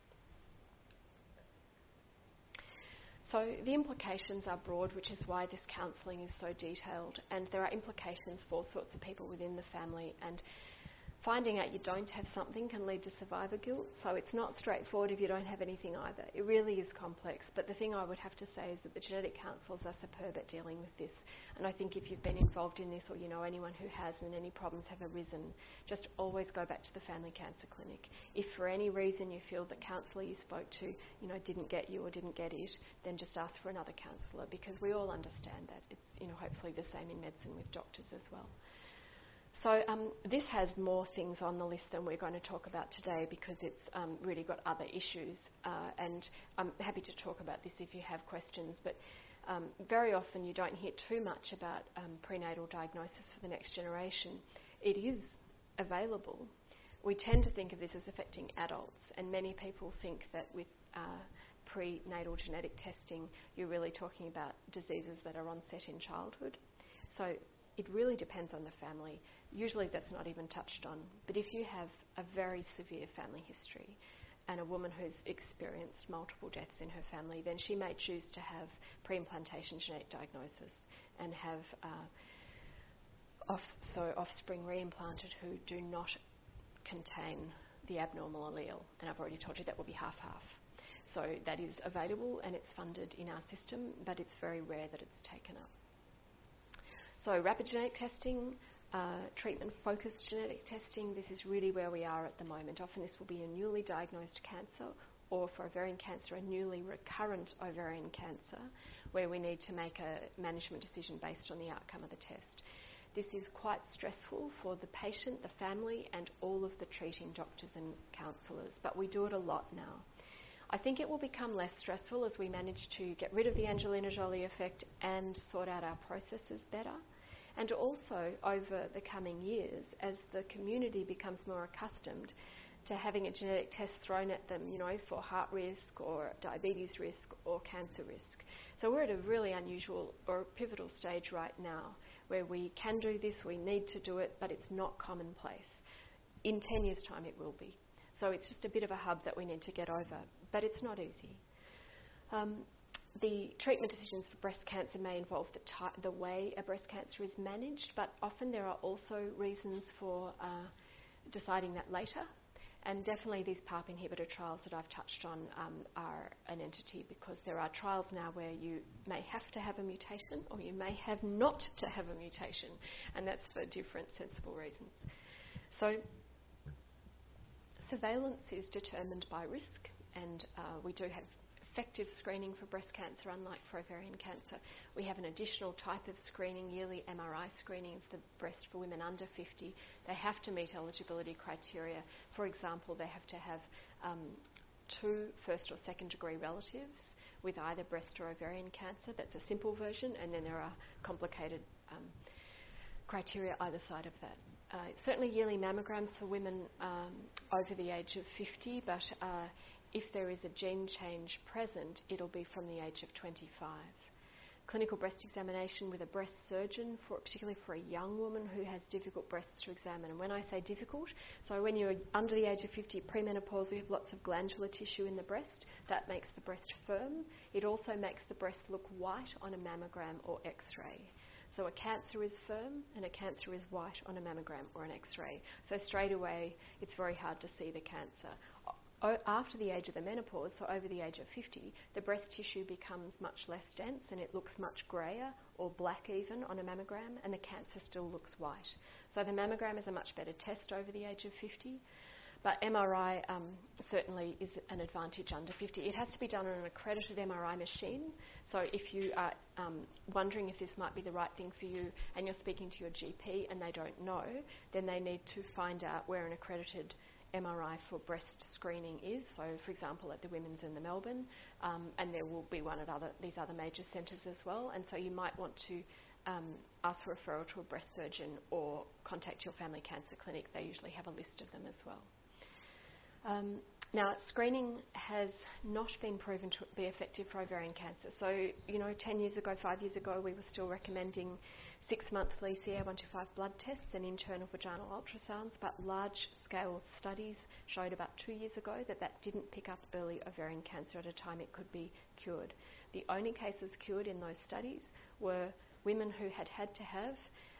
So the implications are broad, which is why this counselling is so detailed, and there are implications for all sorts of people within the family, and finding out you don't have something can lead to survivor guilt, so it's not straightforward if you don't have anything either. It really is complex, but the thing I would have to say is that the genetic counsellors are superb at dealing with this, and I think if you've been involved in this or you know anyone who has and any problems have arisen, just always go back to the Family Cancer Clinic. If for any reason you feel the counsellor you spoke to, didn't get you or didn't get it, then just ask for another counsellor, because we all understand that. It's, hopefully the same in medicine with doctors as well. So this has more things on the list than we're going to talk about today, because it's really got other issues, and I'm happy to talk about this if you have questions, but very often you don't hear too much about prenatal diagnosis for the next generation. It is available. We tend to think of this as affecting adults, and many people think that with prenatal genetic testing you're really talking about diseases that are onset in childhood. So it really depends on the family. Usually that's not even touched on. But if you have a very severe family history and a woman who's experienced multiple deaths in her family, then she may choose to have pre-implantation genetic diagnosis and have offspring reimplanted who do not contain the abnormal allele. And I've already told you that will be half-half. So that is available and it's funded in our system, but it's very rare that it's taken up. So rapid genetic testing, treatment-focused genetic testing, this is really where we are at the moment. Often this will be a newly diagnosed cancer, or for ovarian cancer, a newly recurrent ovarian cancer, where we need to make a management decision based on the outcome of the test. This is quite stressful for the patient, the family, and all of the treating doctors and counsellors, but we do it a lot now. I think it will become less stressful as we manage to get rid of the Angelina Jolie effect and sort out our processes better. And also, over the coming years, as the community becomes more accustomed to having a genetic test thrown at them, for heart risk or diabetes risk or cancer risk. So we're at a really unusual or pivotal stage right now where we can do this, we need to do it, but it's not commonplace. In 10 years' time it will be. So it's just a bit of a hub that we need to get over, but it's not easy. The treatment decisions for breast cancer may involve the way a breast cancer is managed, but often there are also reasons for deciding that later. And definitely these PARP inhibitor trials that I've touched on are an entity, because there are trials now where you may have to have a mutation or you may have not to have a mutation, and that's for different sensible reasons. So surveillance is determined by risk, and we do have effective screening for breast cancer, unlike for ovarian cancer. We have an additional type of screening, yearly MRI screening of the breast for women under 50. They have to meet eligibility criteria. For example, they have to have 2 first or second degree relatives with either breast or ovarian cancer. That's a simple version, and then there are complicated criteria either side of that. Certainly yearly mammograms for women over the age of 50, but if there is a gene change present, it'll be from the age of 25. Clinical breast examination with a breast surgeon, particularly for a young woman who has difficult breasts to examine. And when I say difficult, so when you're under the age of 50, premenopausal, you have lots of glandular tissue in the breast. That makes the breast firm. It also makes the breast look white on a mammogram or X-ray. So a cancer is firm and a cancer is white on a mammogram or an X-ray. So straight away, it's very hard to see the cancer. after the age of the menopause, so over the age of 50, the breast tissue becomes much less dense and it looks much greyer or black even on a mammogram, and the cancer still looks white. So the mammogram is a much better test over the age of 50. But MRI certainly is an advantage under 50. It has to be done on an accredited MRI machine. So if you are wondering if this might be the right thing for you and you're speaking to your GP and they don't know, then they need to find out where an accredited MRI for breast screening is. So, for example, at the Women's in the Melbourne, and there will be one at these other major centres as well. And so you might want to ask for referral to a breast surgeon or contact your family cancer clinic. They usually have a list of them as well. Now, screening has not been proven to be effective for ovarian cancer. So, 10 years ago, 5 years ago, we were still recommending 6-monthly CA-125 blood tests and internal vaginal ultrasounds, but large-scale studies showed about 2 years ago that didn't pick up early ovarian cancer at a time it could be cured. The only cases cured in those studies were women who had to have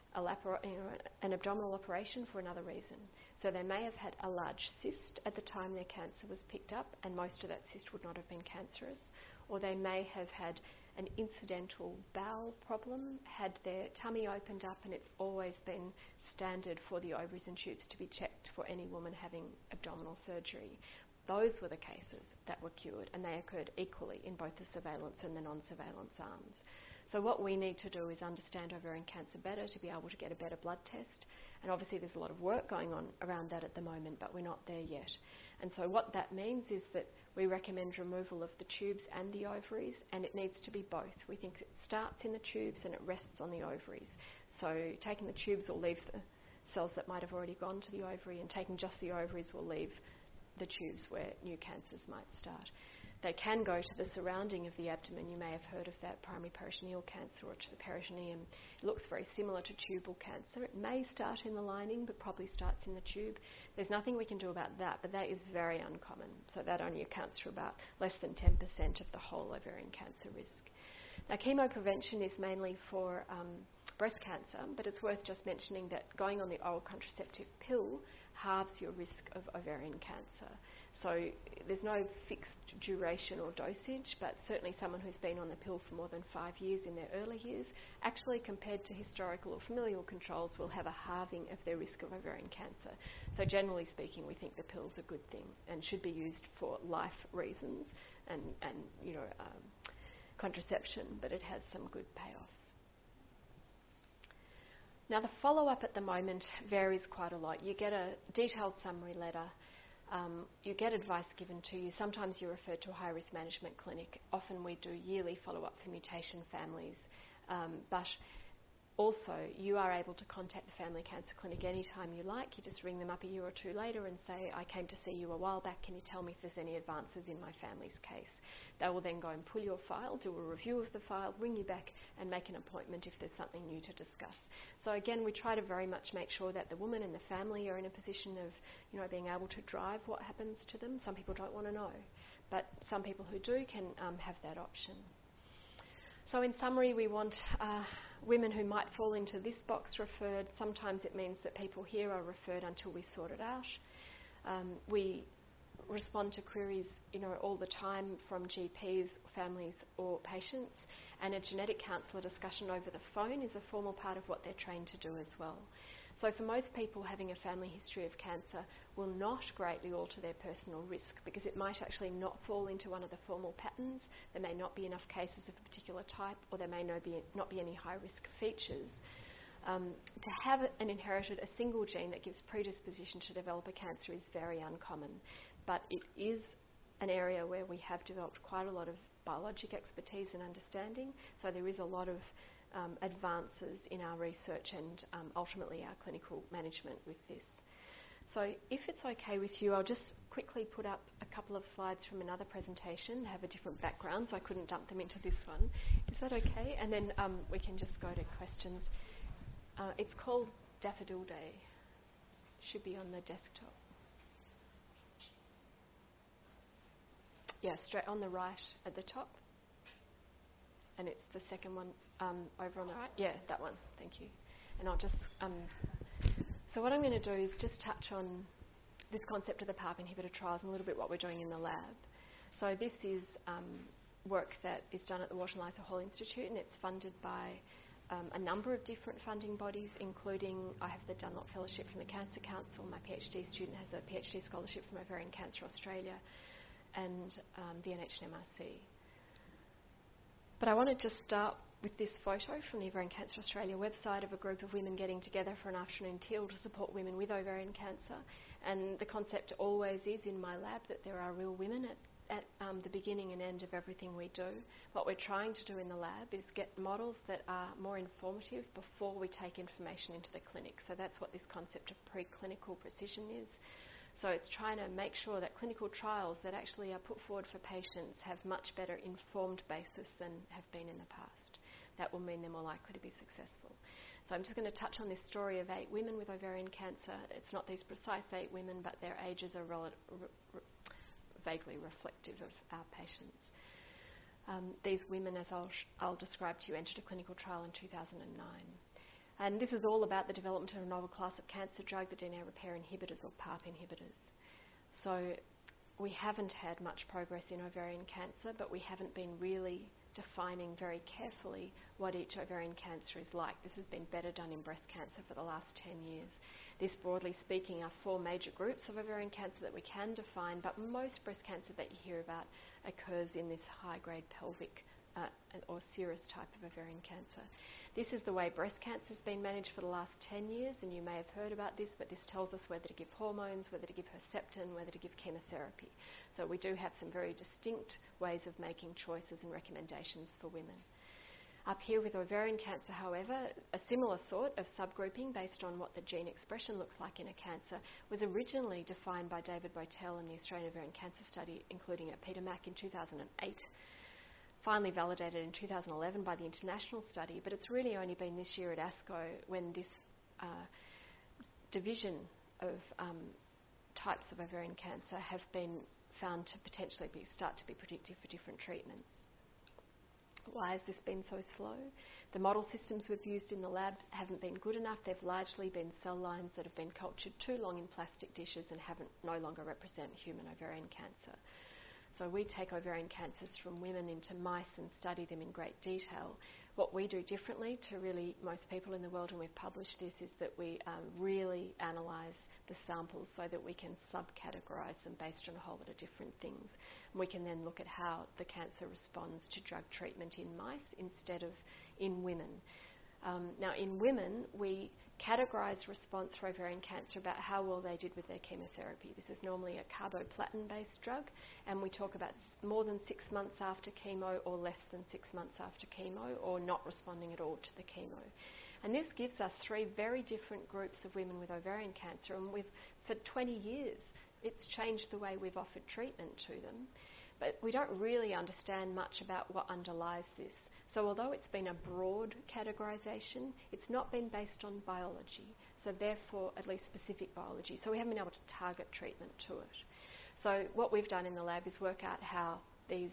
an abdominal operation for another reason. So they may have had a large cyst at the time their cancer was picked up, and most of that cyst would not have been cancerous, or they may have had an incidental bowel problem, had their tummy opened up, and it's always been standard for the ovaries and tubes to be checked for any woman having abdominal surgery. Those were the cases that were cured, and they occurred equally in both the surveillance and the non-surveillance arms. So what we need to do is understand ovarian cancer better to be able to get a better blood test. And obviously there's a lot of work going on around that at the moment, but we're not there yet. And so what that means is that we recommend removal of the tubes and the ovaries, and it needs to be both. We think it starts in the tubes and it rests on the ovaries. So taking the tubes will leave the cells that might have already gone to the ovary, and taking just the ovaries will leave the tubes where new cancers might start. They can go to the surrounding of the abdomen. You may have heard of that, primary peritoneal cancer, or to the peritoneum. It looks very similar to tubal cancer. It may start in the lining, but probably starts in the tube. There's nothing we can do about that, but that is very uncommon. So that only accounts for about less than 10% of the whole ovarian cancer risk. Now, chemoprevention is mainly for breast cancer, but it's worth just mentioning that going on the oral contraceptive pill halves your risk of ovarian cancer. So there's no fixed duration or dosage, but certainly someone who's been on the pill for more than 5 years in their early years, actually compared to historical or familial controls, will have a halving of their risk of ovarian cancer. So generally speaking, we think the pill's a good thing and should be used for life reasons and contraception, but it has some good payoffs. Now, the follow-up at the moment varies quite a lot. You get a detailed summary letter. You get advice given to you. Sometimes you're referred to a high-risk management clinic. Often we do yearly follow-up for mutation families. But also, you are able to contact the family cancer clinic anytime you like. You just ring them up a year or two later and say, I came to see you a while back. Can you tell me if there's any advances in my family's case? They will then go and pull your file, do a review of the file, ring you back and make an appointment if there's something new to discuss. So again, we try to very much make sure that the woman and the family are in a position of, being able to drive what happens to them. Some people don't want to know, but some people who do can have that option. So in summary, we want women who might fall into this box referred. Sometimes it means that people here are referred until we sort it out. We respond to queries, all the time from GPs, families or patients, and a genetic counsellor discussion over the phone is a formal part of what they're trained to do as well. So for most people, having a family history of cancer will not greatly alter their personal risk because it might actually not fall into one of the formal patterns. There may not be enough cases of a particular type, or there may not be any high-risk features. To have a single gene that gives predisposition to develop a cancer is very uncommon, but it is an area where we have developed quite a lot of biologic expertise and understanding, so there is a lot of advances in our research and ultimately our clinical management with this. So if it's okay with you, I'll just quickly put up a couple of slides from another presentation, have a different background, so I couldn't dump them into this one. Is that okay? And then we can just go to questions. It's called Daffodil Day. Should be on the desktop. Yeah, straight on the right at the top. And it's the second one over on the right. Yeah, that one. Thank you. And I'll just... so what I'm going to do is just touch on this concept of the PARP inhibitor trials and a little bit what we're doing in the lab. So this is work that is done at the Wharton Eliza Hall Institute, and it's funded by a number of different funding bodies, including I have the Dunlop Fellowship from the Cancer Council. My PhD student has a PhD scholarship from Ovarian Cancer Australia, and the NHMRC. But I want to just start with this photo from the Ovarian Cancer Australia website of a group of women getting together for an afternoon teal to support women with ovarian cancer. And the concept always is in my lab that there are real women at the beginning and end of everything we do. What we're trying to do in the lab is get models that are more informative before we take information into the clinic. So that's what this concept of preclinical precision is. So it's trying to make sure that clinical trials that actually are put forward for patients have much better informed basis than have been in the past. That will mean they're more likely to be successful. So I'm just going to touch on this story of 8 women with ovarian cancer. It's not these precise 8 women, but their ages are vaguely reflective of our patients. These women, as I'll describe to you, entered a clinical trial in 2009. And this is all about the development of a novel class of cancer drug, the DNA repair inhibitors or PARP inhibitors. So we haven't had much progress in ovarian cancer, but we haven't been really defining very carefully what each ovarian cancer is like. This has been better done in breast cancer for the last 10 years. This, broadly speaking, are 4 major groups of ovarian cancer that we can define, but most breast cancer that you hear about occurs in this high-grade pelvic or serous type of ovarian cancer. This is the way breast cancer has been managed for the last 10 years, and you may have heard about this, but this tells us whether to give hormones, whether to give Herceptin, whether to give chemotherapy. So we do have some very distinct ways of making choices and recommendations for women. Up here with ovarian cancer, however, a similar sort of subgrouping based on what the gene expression looks like in a cancer was originally defined by David Botel in the Australian Ovarian Cancer Study, including at Peter Mac in 2008, finally validated in 2011 by the International Study, but it's really only been this year at ASCO when this division of types of ovarian cancer have been found to potentially start to be predictive for different treatments. Why has this been so slow? The model systems we've used in the lab haven't been good enough. They've largely been cell lines that have been cultured too long in plastic dishes and no longer represent human ovarian cancer. So we take ovarian cancers from women into mice and study them in great detail. What we do differently to really most people in the world, and we've published this, is that we really analyse the samples so that we can subcategorise them based on a whole lot of different things. And we can then look at how the cancer responds to drug treatment in mice instead of in women. Now, in women, we categorise response for ovarian cancer about how well they did with their chemotherapy. This is normally a carboplatin-based drug, and we talk about more than 6 months after chemo or less than 6 months after chemo or not responding at all to the chemo. And this gives us 3 very different groups of women with ovarian cancer, and for 20 years it's changed the way we've offered treatment to them. But we don't really understand much about what underlies this. So although it's been a broad categorisation, it's not been based on biology, so therefore at least specific biology. So we haven't been able to target treatment to it. So what we've done in the lab is work out how these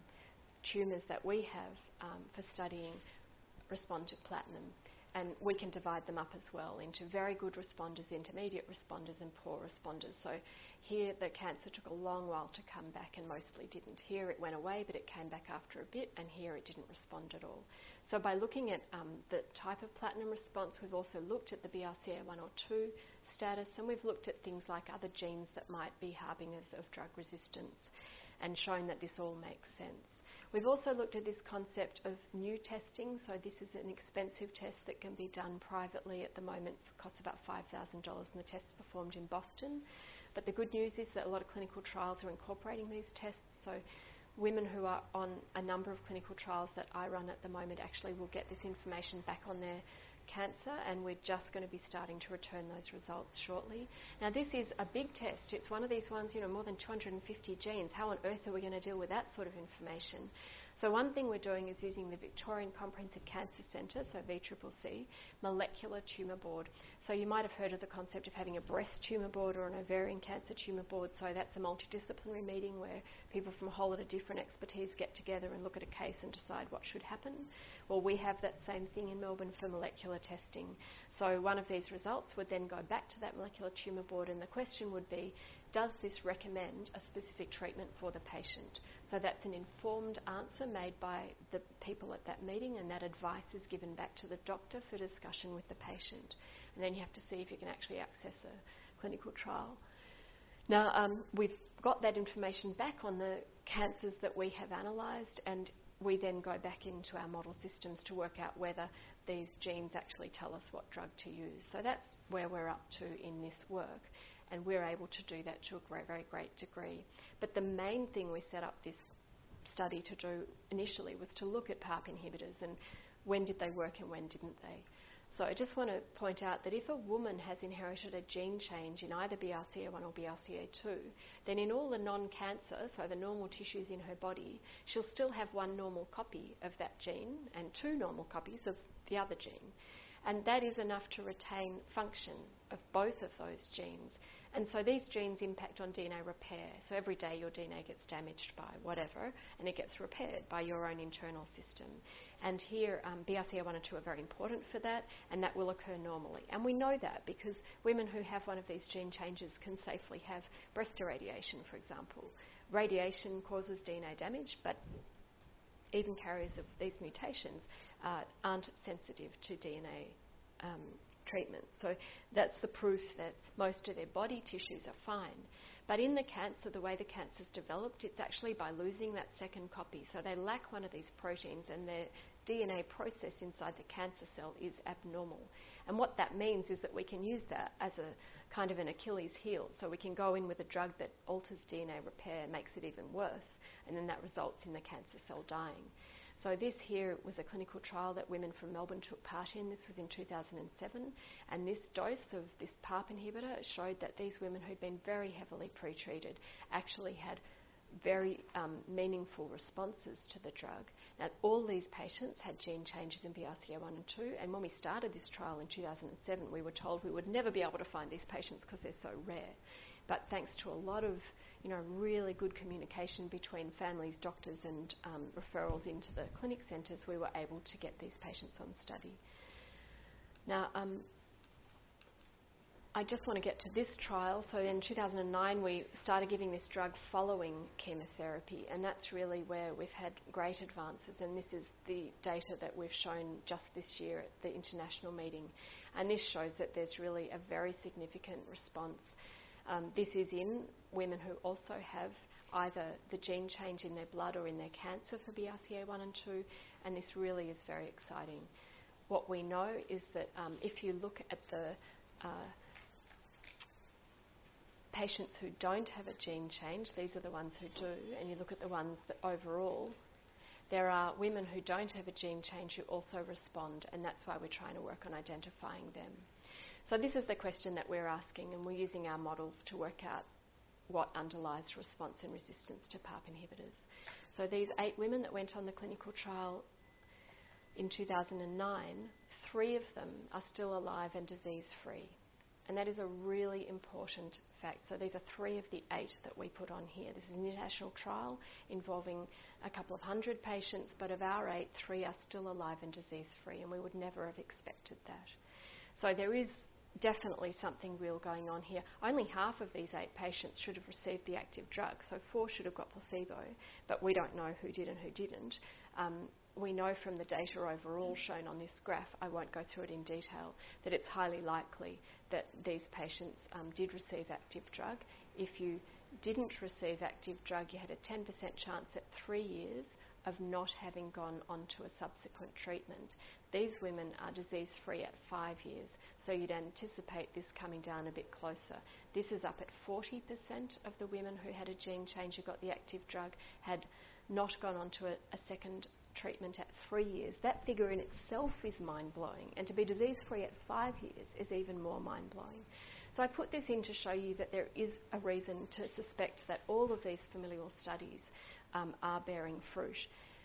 tumours that we have for studying respond to platinum. And we can divide them up as well into very good responders, intermediate responders and poor responders. So here the cancer took a long while to come back and mostly didn't. Here it went away, but it came back after a bit, and here it didn't respond at all. So by looking at the type of platinum response, we've also looked at the BRCA1 or 2 status, and we've looked at things like other genes that might be harbingers of drug resistance and shown that this all makes sense. We've also looked at this concept of new testing. So this is an expensive test that can be done privately at the moment. It costs about $5,000, and the test's performed in Boston. But the good news is that a lot of clinical trials are incorporating these tests. So women who are on a number of clinical trials that I run at the moment actually will get this information back on their cancer, and we're just going to be starting to return those results shortly. Now this is a big test. It's one of these ones, more than 250 genes. How on earth are we going to deal with that sort of information? So one thing we're doing is using the Victorian Comprehensive Cancer Centre, so VCCC, molecular tumour board. So you might have heard of the concept of having a breast tumour board or an ovarian cancer tumour board. So that's a multidisciplinary meeting where people from a whole lot of different expertise get together and look at a case and decide what should happen. Well, we have that same thing in Melbourne for molecular testing. So one of these results would then go back to that molecular tumour board, and the question would be, does this recommend a specific treatment for the patient? So that's an informed answer made by the people at that meeting, and that advice is given back to the doctor for discussion with the patient. And then you have to see if you can actually access a clinical trial. Now, we've got that information back on the cancers that we have analysed, and we then go back into our model systems to work out whether these genes actually tell us what drug to use. So that's where we're up to in this work, and we're able to do that to a very, very great degree. But the main thing we set up this study to do initially was to look at PARP inhibitors and when did they work and when didn't they. So I just want to point out that if a woman has inherited a gene change in either BRCA1 or BRCA2, then in all the non-cancer, so the normal tissues in her body, she'll still have one normal copy of that gene and two normal copies of the other gene. And that is enough to retain function of both of those genes. And so these genes impact on DNA repair. So every day your DNA gets damaged by whatever, and it gets repaired by your own internal system. And here, BRCA1 and 2 are very important for that, and that will occur normally. And we know that because women who have one of these gene changes can safely have breast irradiation, for example. Radiation causes DNA damage, but even carriers of these mutations aren't sensitive to DNA treatment. So that's the proof that most of their body tissues are fine. But in the cancer, the way the cancer's developed, it's actually by losing that second copy. So they lack one of these proteins, and their DNA process inside the cancer cell is abnormal. And what that means is that we can use that as a kind of an Achilles heel. So we can go in with a drug that alters DNA repair, makes it even worse, and then that results in the cancer cell dying. So this here was a clinical trial that women from Melbourne took part in. This was in 2007, and this dose of this PARP inhibitor showed that these women who'd been very heavily pre-treated actually had very meaningful responses to the drug. Now, all these patients had gene changes in BRCA1 and 2, and when we started this trial in 2007, we were told we would never be able to find these patients because they're so rare. But thanks to a lot of, really good communication between families, doctors, and referrals into the clinic centres, we were able to get these patients on study. Now, I just want to get to this trial. So in 2009, we started giving this drug following chemotherapy, and that's really where we've had great advances. And this is the data that we've shown just this year at the international meeting. And this shows that there's really a very significant response. This is in women who also have either the gene change in their blood or in their cancer for BRCA1 and 2, and this really is very exciting. What we know is that if you look at the patients who don't have a gene change, these are the ones who do, and you look at the ones that overall, there are women who don't have a gene change who also respond, and that's why we're trying to work on identifying them. So this is the question that we're asking, and we're using our models to work out what underlies response and resistance to PARP inhibitors. So these 8 women that went on the clinical trial in 2009, 3 of them are still alive and disease-free. And that is a really important fact. So these are 3 of the 8 that we put on here. This is an international trial involving a couple of hundred patients, but of our 8, 3 are still alive and disease-free, and we would never have expected that. So there is definitely something real going on here. Only half of these 8 patients should have received the active drug, so 4 should have got placebo, but we don't know who did and who didn't. We know from the data overall shown on this graph, I won't go through it in detail, that it's highly likely that these patients did receive active drug. If you didn't receive active drug, you had a 10% chance at 3 years of not having gone on to a subsequent treatment. These women are disease-free at 5 years, so you'd anticipate this coming down a bit closer. This is up at 40% of the women who had a gene change who got the active drug had not gone on to a second treatment at 3 years. That figure in itself is mind-blowing, and to be disease-free at 5 years is even more mind-blowing. So I put this in to show you that there is a reason to suspect that all of these familial studies are bearing fruit.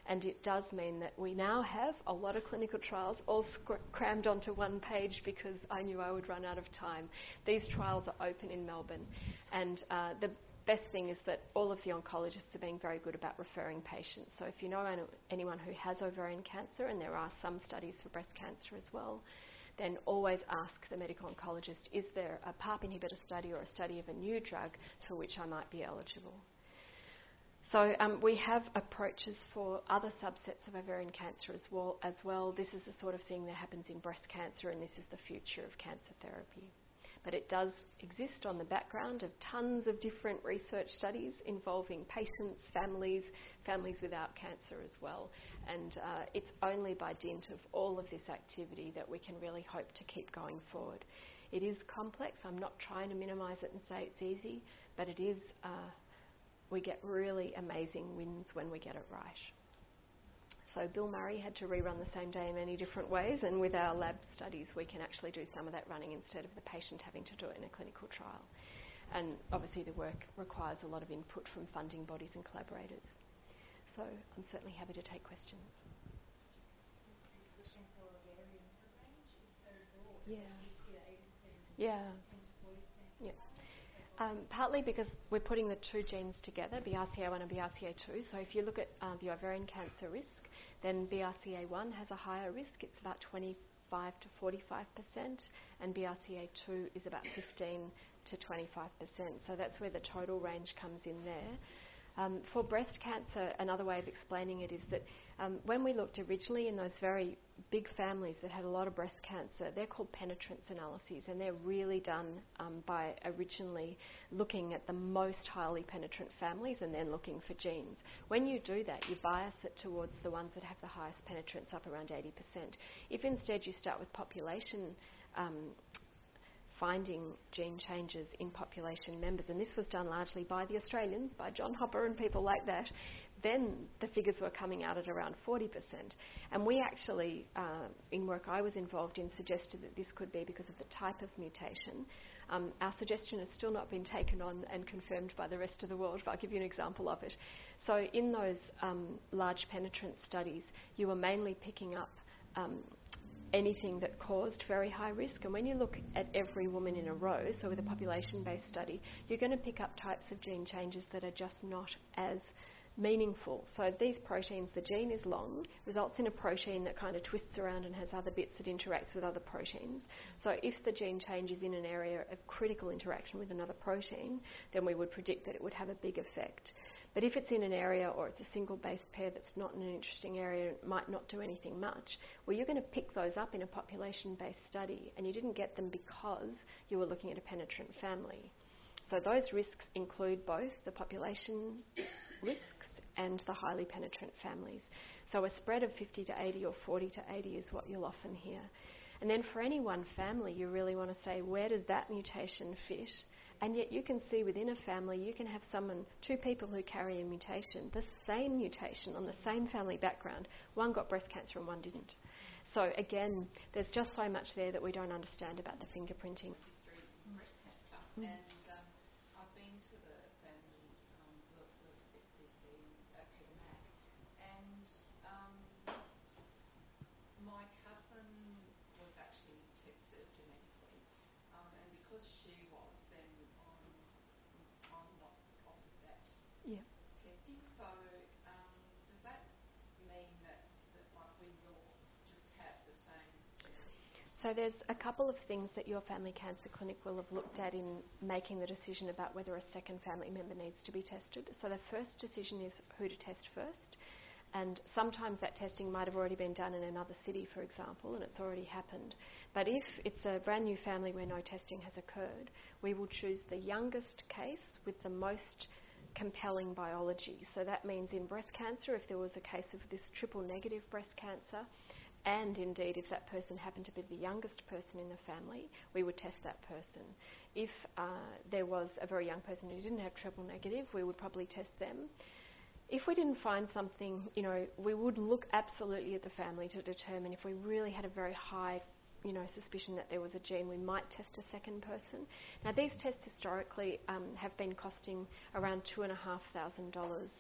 And it does mean that we now have a lot of clinical trials all crammed onto one page because I knew I would run out of time. These trials are open in Melbourne, and the best thing is that all of the oncologists are being very good about referring patients. So if you know anyone who has ovarian cancer, and there are some studies for breast cancer as well, then always ask the medical oncologist, is there a PARP inhibitor study or a study of a new drug for which I might be eligible? So we have approaches for other subsets of ovarian cancer as well. This is the sort of thing that happens in breast cancer, and this is the future of cancer therapy. But it does exist on the background of tons of different research studies involving patients, families without cancer as well. And it's only by dint of all of this activity that we can really hope to keep going forward. It is complex. I'm not trying to minimise it and say it's easy, but it is. We get really amazing wins when we get it right. So Bill Murray had to rerun the same day in many different ways, and with our lab studies we can actually do some of that running instead of the patient having to do it in a clinical trial. And obviously the work requires a lot of input from funding bodies and collaborators. So I'm certainly happy to take questions. Yeah. Partly because we're putting the two genes together, BRCA1 and BRCA2. So if you look at the ovarian cancer risk, then BRCA1 has a higher risk. It's about 25 to 45%, and BRCA2 is about 15 to 25%. So that's where the total range comes in there. For breast cancer, another way of explaining it is that when we looked originally in those very big families that had a lot of breast cancer, they're called penetrance analyses, and they're really done by originally looking at the most highly penetrant families and then looking for genes. When you do that, you bias it towards the ones that have the highest penetrance, up around 80%. If instead you start with population finding gene changes in population members, and this was done largely by the Australians, by John Hopper and people like that, then the figures were coming out at around 40%. And we actually, in work I was involved in, suggested that this could be because of the type of mutation. Our suggestion has still not been taken on and confirmed by the rest of the world, but I'll give you an example of it. So in those large penetrance studies, you were mainly picking up anything that caused very high risk. And when you look at every woman in a row, so with a population-based study, you're going to pick up types of gene changes that are just not as meaningful. So these proteins, the gene is long, results in a protein that kind of twists around and has other bits that interacts with other proteins. So if the gene change is in an area of critical interaction with another protein, then we would predict that it would have a big effect. But if it's in an area or it's a single base pair that's not in an interesting area and might not do anything much, well, you're going to pick those up in a population-based study, and you didn't get them because you were looking at a penetrant family. So those risks include both the population risks and the highly penetrant families. So a spread of 50 to 80 or 40 to 80 is what you'll often hear. And then for any one family, you really want to say, where does that mutation fit? And yet you can see within a family, you can have two people who carry a mutation, the same mutation on the same family background. One got breast cancer and one didn't. So again, there's just so much there that we don't understand about the fingerprinting. Breast cancer. And I've been to the family, the SCC at Peter Mac, and my cousin was actually tested genetically, and because she was, then I'm not offered that testing. So does that mean that like we will just have the same genetic? So there's a couple of things that your family cancer clinic will have looked at in making the decision about whether a second family member needs to be tested. So the first decision is who to test first. And sometimes that testing might have already been done in another city, for example, and it's already happened. But if it's a brand new family where no testing has occurred, we will choose the youngest case with the most compelling biology. So that means in breast cancer, if there was a case of this triple negative breast cancer, and indeed if that person happened to be the youngest person in the family, we would test that person. If there was a very young person who didn't have triple negative, we would probably test them. If we didn't find something, we would look absolutely at the family to determine if we really had a very high, suspicion that there was a gene, we might test a second person. Now, these tests historically have been costing around $2,500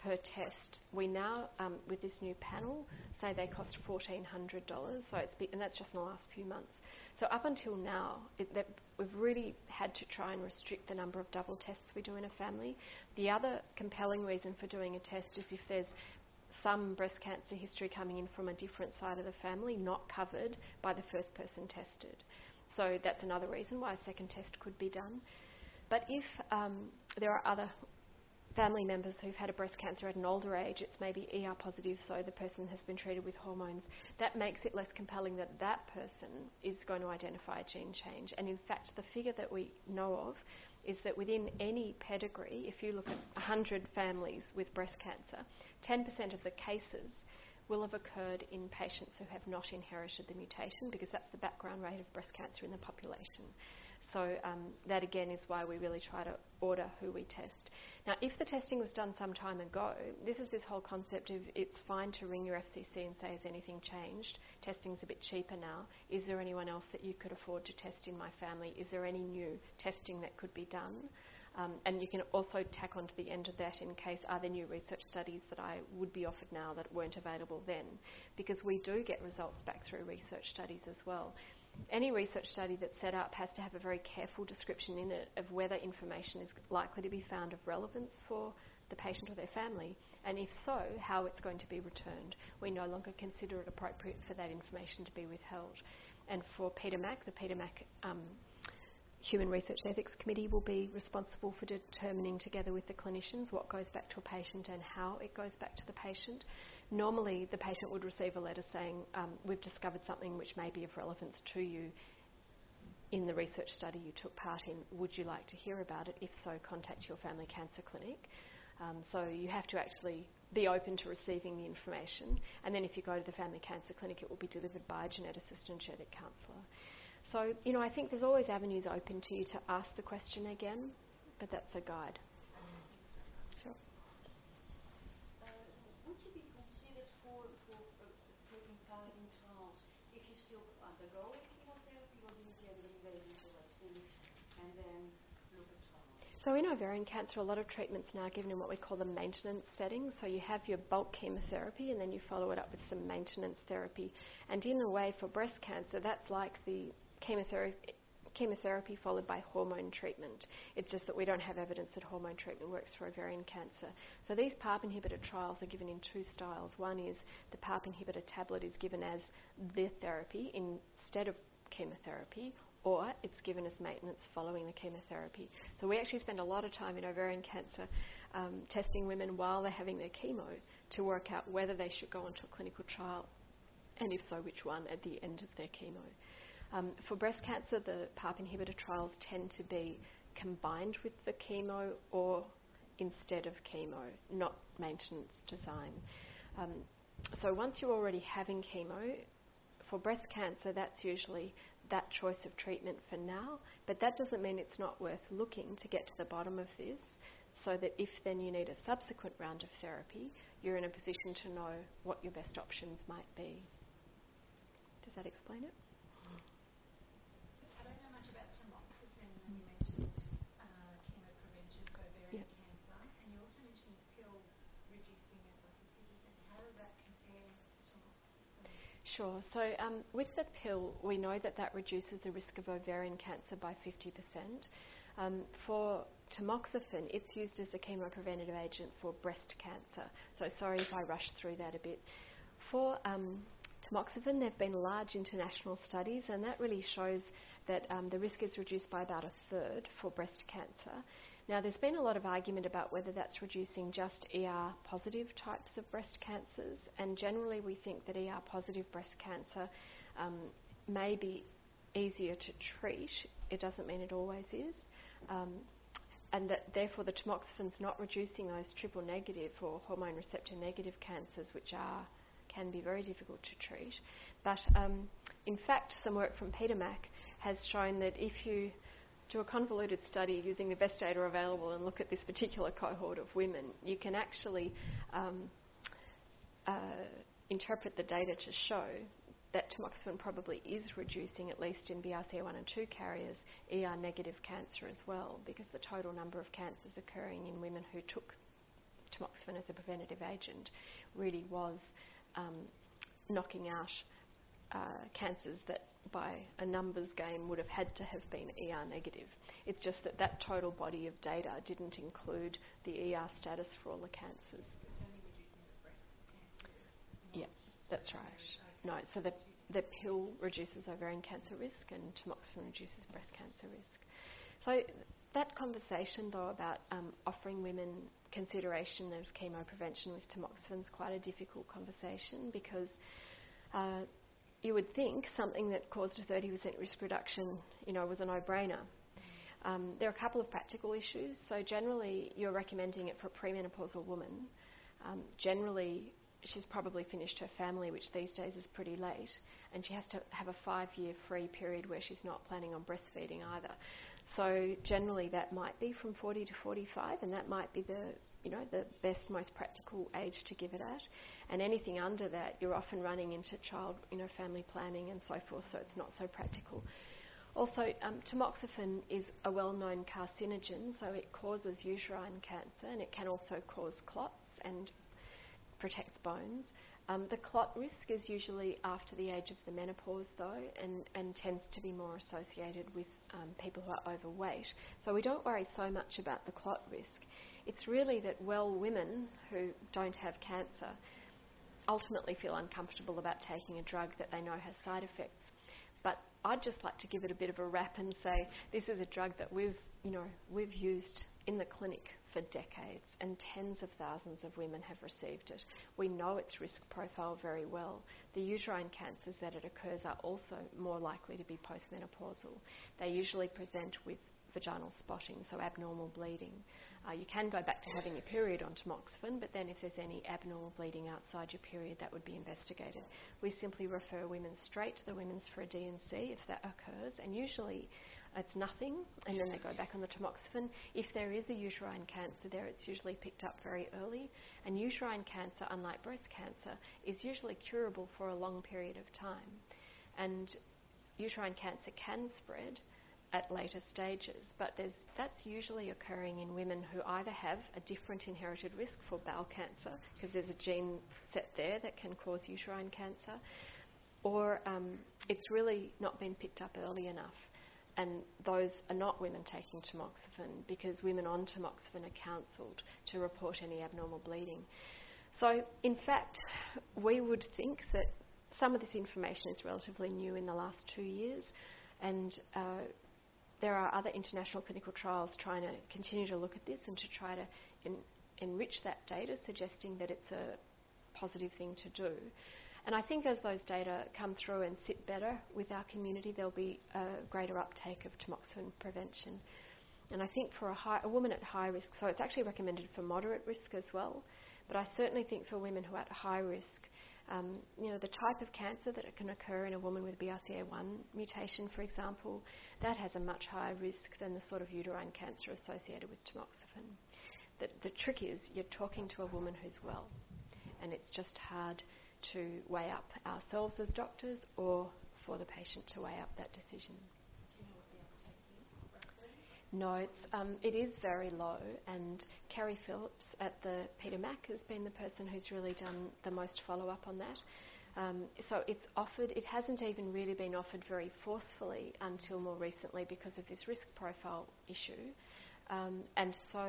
per test. We now, with this new panel, say they cost $1,400. And that's just in the last few months. So up until now, we've really had to try and restrict the number of double tests we do in a family. The other compelling reason for doing a test is if there's some breast cancer history coming in from a different side of the family, not covered by the first person tested. So that's another reason why a second test could be done. But if there are other family members who've had a breast cancer at an older age, it's maybe ER positive, so the person has been treated with hormones, that makes it less compelling that that person is going to identify a gene change. And in fact, the figure that we know of is that within any pedigree, if you look at 100 families with breast cancer, 10% of the cases will have occurred in patients who have not inherited the mutation, because that's the background rate of breast cancer in the population. So that again is why we really try to order who we test. Now, if the testing was done some time ago, this is this whole concept of it's fine to ring your FCC and say, has anything changed? Testing's a bit cheaper now. Is there anyone else that you could afford to test in my family? Is there any new testing that could be done? And you can also tack on to the end of that in case are there new research studies that I would be offered now that weren't available then, because we do get results back through research studies as well. Any research study that's set up has to have a very careful description in it of whether information is likely to be found of relevance for the patient or their family, and if so, how it's going to be returned. We no longer consider it appropriate for that information to be withheld. And for PETA-MAC, the PETA-MAC Human Research Ethics Committee will be responsible for determining together with the clinicians what goes back to a patient and how it goes back to the patient. Normally, the patient would receive a letter saying, we've discovered something which may be of relevance to you in the research study you took part in. Would you like to hear about it? If so, contact your family cancer clinic. So you have to actually be open to receiving the information. And then if you go to the family cancer clinic, it will be delivered by a geneticist and genetic counsellor. So, I think there's always avenues open to you to ask the question again, but that's a guide. Sure. Would you be considered for taking part in trials if you still undergoing chemotherapy, or do you generally wait until that's finished and then look at trials? So in ovarian cancer, a lot of treatment's now given in what we call the maintenance setting. So you have your bulk chemotherapy and then you follow it up with some maintenance therapy. And in a way, for breast cancer, that's like the chemotherapy followed by hormone treatment. It's just that we don't have evidence that hormone treatment works for ovarian cancer. So these PARP inhibitor trials are given in two styles. One is the PARP inhibitor tablet is given as the therapy instead of chemotherapy, or it's given as maintenance following the chemotherapy. So we actually spend a lot of time in ovarian cancer testing women while they're having their chemo to work out whether they should go onto a clinical trial, and if so, which one at the end of their chemo. For breast cancer, the PARP inhibitor trials tend to be combined with the chemo or instead of chemo, not maintenance design. So once you're already having chemo, for breast cancer, that's usually that choice of treatment for now, but that doesn't mean it's not worth looking to get to the bottom of this, so that if then you need a subsequent round of therapy, you're in a position to know what your best options might be. Does that explain it? I don't know much about tamoxifen when you mentioned chemo prevention for ovarian cancer, and you also mentioned the pill reducing it by 50%. How does that compare to tamoxifen? Sure. So with the pill, we know that reduces the risk of ovarian cancer by 50%. For tamoxifen, it's used as a chemopreventative agent for breast cancer. So sorry if I rushed through that a bit. For tamoxifen, there have been large international studies, and that really shows that the risk is reduced by about a third for breast cancer. Now, there's been a lot of argument about whether that's reducing just ER-positive types of breast cancers, and generally we think that ER-positive breast cancer may be easier to treat. It doesn't mean it always is. And that therefore the tamoxifen's not reducing those triple-negative or hormone receptor-negative cancers, which can be very difficult to treat. But in fact, some work from PETA-MAC has shown that if you do a convoluted study using the best data available and look at this particular cohort of women, you can actually interpret the data to show that tamoxifen probably is reducing, at least in BRCA1 and 2 carriers, ER-negative cancer as well, because the total number of cancers occurring in women who took tamoxifen as a preventative agent really was knocking out cancers that by a numbers game would have had to have been ER negative. It's just that that total body of data didn't include the ER status for all the cancers. It's only reducing the breast cancer. Yeah, that's right. No, so the pill reduces ovarian cancer risk and tamoxifen reduces breast cancer risk. So that conversation, though, about offering women consideration of chemo prevention with tamoxifen is quite a difficult conversation because you would think something that caused a 30% risk reduction, was a no-brainer. There are a couple of practical issues. So generally, you're recommending it for a premenopausal woman. Generally, she's probably finished her family, which these days is pretty late, and she has to have a 5-year free period where she's not planning on breastfeeding either. So generally, that might be from 40 to 45, and that might be the best, most practical age to give it at. And anything under that, you're often running into child, family planning and so forth, so it's not so practical. Also, tamoxifen is a well-known carcinogen, so it causes uterine cancer, and it can also cause clots and protects bones. The clot risk is usually after the age of the menopause, though, and tends to be more associated with people who are overweight. So we don't worry so much about the clot risk. It's really that women who don't have cancer ultimately feel uncomfortable about taking a drug that they know has side effects. But I'd just like to give it a bit of a rap and say this is a drug that we've used in the clinic for decades, and tens of thousands of women have received it. We know its risk profile very well. The uterine cancers that it occurs are also more likely to be postmenopausal. They usually present with vaginal spotting, so abnormal bleeding. You can go back to having your period on tamoxifen, but then if there's any abnormal bleeding outside your period, that would be investigated. We simply refer women straight to the Women's for a D&C if that occurs, and usually it's nothing, and then they go back on the tamoxifen. If there is a uterine cancer there, it's usually picked up very early, and uterine cancer, unlike breast cancer, is usually curable for a long period of time. And uterine cancer can spread at later stages, but that's usually occurring in women who either have a different inherited risk for bowel cancer, because there's a gene set there that can cause uterine cancer, or it's really not been picked up early enough. And those are not women taking tamoxifen, because women on tamoxifen are counselled to report any abnormal bleeding. So, in fact, we would think that some of this information is relatively new in the last 2 years, and there are other international clinical trials trying to continue to look at this and to try to enrich that data, suggesting that it's a positive thing to do. And I think as those data come through and sit better with our community, there'll be a greater uptake of tamoxifen prevention. And I think for a woman at high risk, so it's actually recommended for moderate risk as well, but I certainly think for women who are at high risk, the type of cancer that can occur in a woman with BRCA1 mutation, for example, that has a much higher risk than the sort of uterine cancer associated with tamoxifen. The trick is you're talking to a woman who's well, and it's just hard to weigh up ourselves as doctors or for the patient to weigh up that decision. Do you know what the uptake is, roughly? No, it is very low, and Kerry Phillips at the Peter Mac has been the person who's really done the most follow-up on that. So it's offered, it hasn't even really been offered very forcefully until more recently because of this risk profile issue. And so,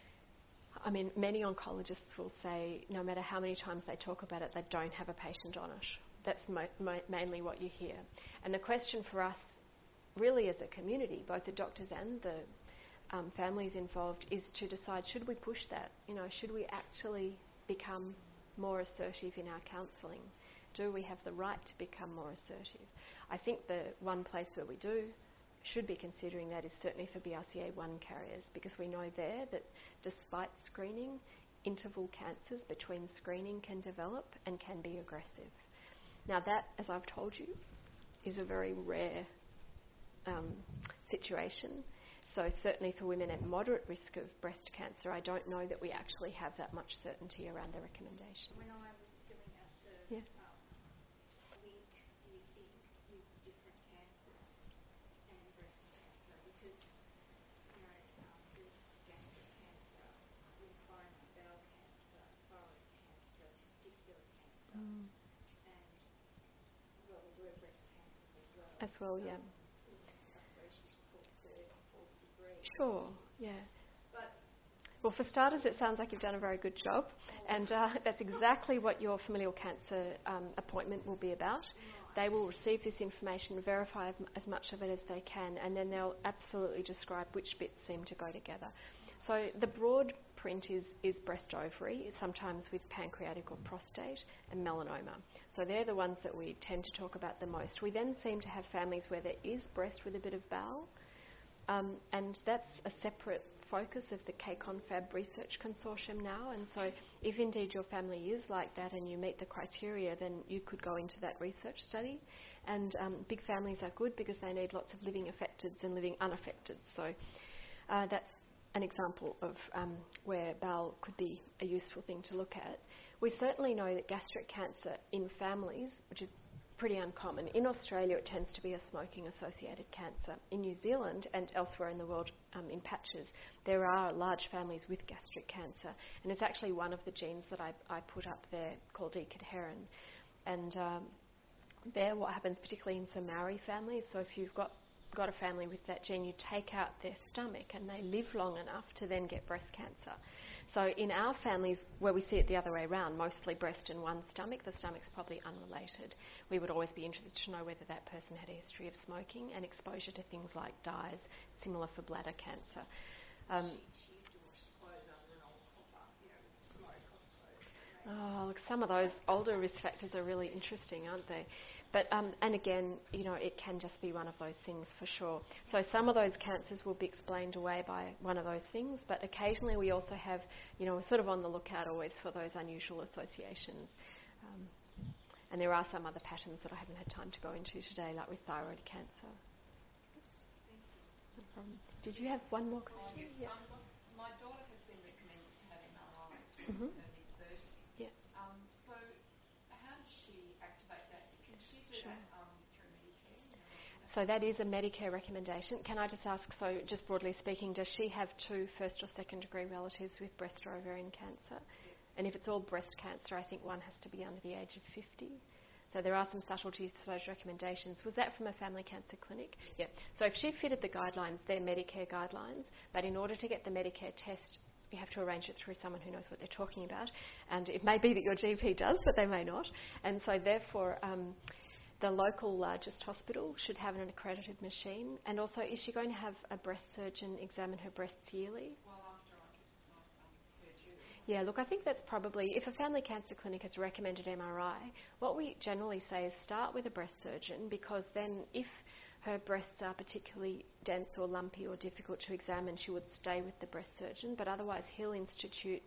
I mean, many oncologists will say no matter how many times they talk about it, they don't have a patient on it. That's mainly what you hear. And the question for us, really as a community, both the doctors and the families involved, is to decide, should we push that? Should we actually become more assertive in our counselling? Do we have the right to become more assertive? I think the one place where we should be considering that is certainly for BRCA1 carriers, because we know there that despite screening, interval cancers between screening can develop and can be aggressive. Now that, as I've told you, is a very rare situation. So certainly for women at moderate risk of breast cancer, I don't know that we actually have that much certainty around the recommendation. When I was filling out the link, do you think with different cancers and breast cancer, because there's gastric cancer, lymphoma, bowel cancer, as well, yeah. Sure, yeah. Well, for starters, it sounds like you've done a very good job, and that's exactly what your familial cancer appointment will be about. They will receive this information, verify as much of it as they can, and then they'll absolutely describe which bits seem to go together. So the broad print is breast ovary, sometimes with pancreatic or prostate, and melanoma. So they're the ones that we tend to talk about the most. We then seem to have families where there is breast with a bit of bowel, and that's a separate focus of the KCONFAB Research Consortium now, and so if indeed your family is like that and you meet the criteria, then you could go into that research study. And big families are good because they need lots of living affecteds and living unaffected. So that's an example of where bowel could be a useful thing to look at. We certainly know that gastric cancer in families, which is pretty uncommon. In Australia, it tends to be a smoking-associated cancer. In New Zealand and elsewhere in the world, in patches, there are large families with gastric cancer, and it's actually one of the genes that I put up there called E-cadherin. And there, what happens, particularly in some Maori families, so if you've got a family with that gene, you take out their stomach and they live long enough to then get breast cancer. So in our families, where we see it the other way around, mostly breast and one stomach, the stomach's probably unrelated. We would always be interested to know whether that person had a history of smoking and exposure to things like dyes, similar for bladder cancer. She used to wash clothes under an old copper, with smoke off clothes. Look, some of those older risk factors are really interesting, aren't they? But, and again, it can just be one of those things for sure. So some of those cancers will be explained away by one of those things, but occasionally we also have, we're sort of on the lookout always for those unusual associations. And there are some other patterns that I haven't had time to go into today, like with thyroid cancer. No problem. Did you have one more question? Yes. My daughter has been recommended to have MRIs in her mid-30s. Yeah. So how does she activate that? Can she do that through Medicare? So that is a Medicare recommendation. Can I just ask, so just broadly speaking, does she have 2 first or second degree relatives with breast or ovarian cancer? Yes. And if it's all breast cancer, I think one has to be under the age of 50. So there are some subtleties to those recommendations. Was that from a family cancer clinic? Yeah. So if she fitted the guidelines, they're Medicare guidelines, but in order to get the Medicare test, you have to arrange it through someone who knows what they're talking about. And it may be that your GP does, but they may not. And so therefore, the local largest hospital should have an accredited machine. And also, is she going to have a breast surgeon examine her breasts yearly? Well, after I get her due. Yeah, look, I think that's probably, if a family cancer clinic has recommended MRI, what we generally say is start with a breast surgeon, because then if her breasts are particularly dense or lumpy or difficult to examine, she would stay with the breast surgeon, but otherwise he'll institute,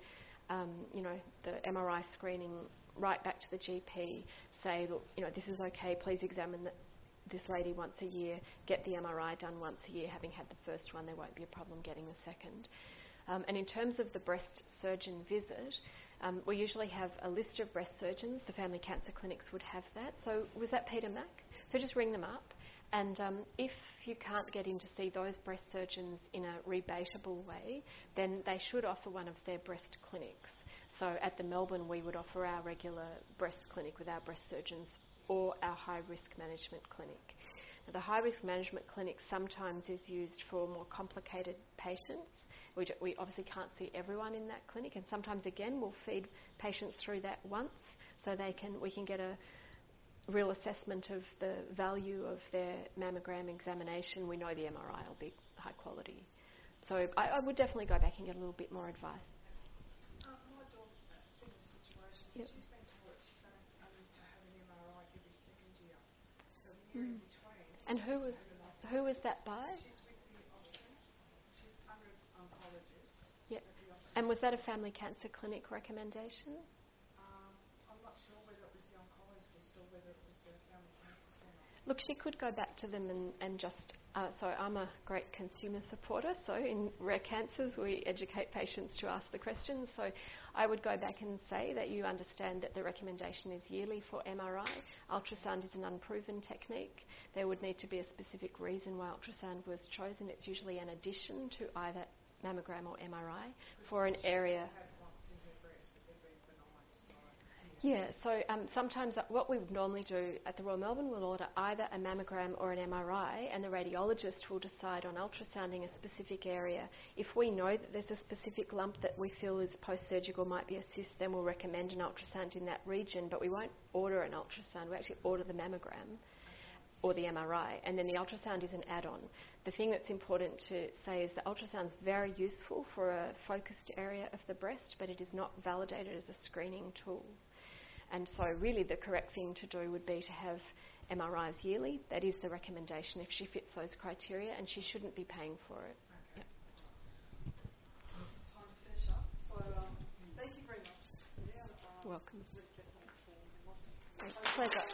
the MRI screening right back to the GP, say, look, this is okay, please examine this lady once a year, get the MRI done once a year. Having had the first one, there won't be a problem getting the second. And in terms of the breast surgeon visit, we usually have a list of breast surgeons. The family cancer clinics would have that. So was that Peter Mack? So just ring them up. And if you can't get in to see those breast surgeons in a rebatable way, then they should offer one of their breast clinics. So at the Melbourne, we would offer our regular breast clinic with our breast surgeons or our high-risk management clinic. Now, the high-risk management clinic sometimes is used for more complicated patients. We obviously can't see everyone in that clinic, and sometimes, again, we'll feed patients through that once so we can get a real assessment of the value of their mammogram examination. We know the MRI will be high quality. So I would definitely go back and get a little bit more advice. My daughter's in a similar situation. Yep. She's been told that she's going to have an MRI every second year. So the year in between. And who was that by? She's with the Austrian. She's under an oncologist. Yep. At the Austrian. And was that a family cancer clinic recommendation? I'm not sure whether it was the oncologist or whether it was the family cancer centre. Look, she could go back to them and just... so I'm a great consumer supporter, so in rare cancers we educate patients to ask the questions. So I would go back and say that you understand that the recommendation is yearly for MRI. Ultrasound is an unproven technique. There would need to be a specific reason why ultrasound was chosen. It's usually an addition to either mammogram or MRI for an area... Yeah, so sometimes what we would normally do at the Royal Melbourne, we'll order either a mammogram or an MRI, and the radiologist will decide on ultrasounding a specific area. If we know that there's a specific lump that we feel is post-surgical, might be a cyst, then we'll recommend an ultrasound in that region, but we won't order an ultrasound. We actually order the mammogram or the MRI, and then the ultrasound is an add-on. The thing that's important to say is that ultrasound's very useful for a focused area of the breast, but it is not validated as a screening tool. And so really the correct thing to do would be to have MRIs yearly. That is the recommendation if she fits those criteria, and she shouldn't be paying for it. Okay. Yep. Time to finish up. So thank you very much. Welcome. Pleasure.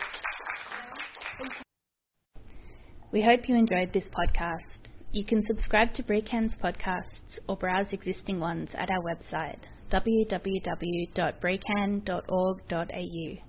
We hope you enjoyed this podcast. You can subscribe to BRCAN's podcasts or browse existing ones at our website www.brcan.org.au.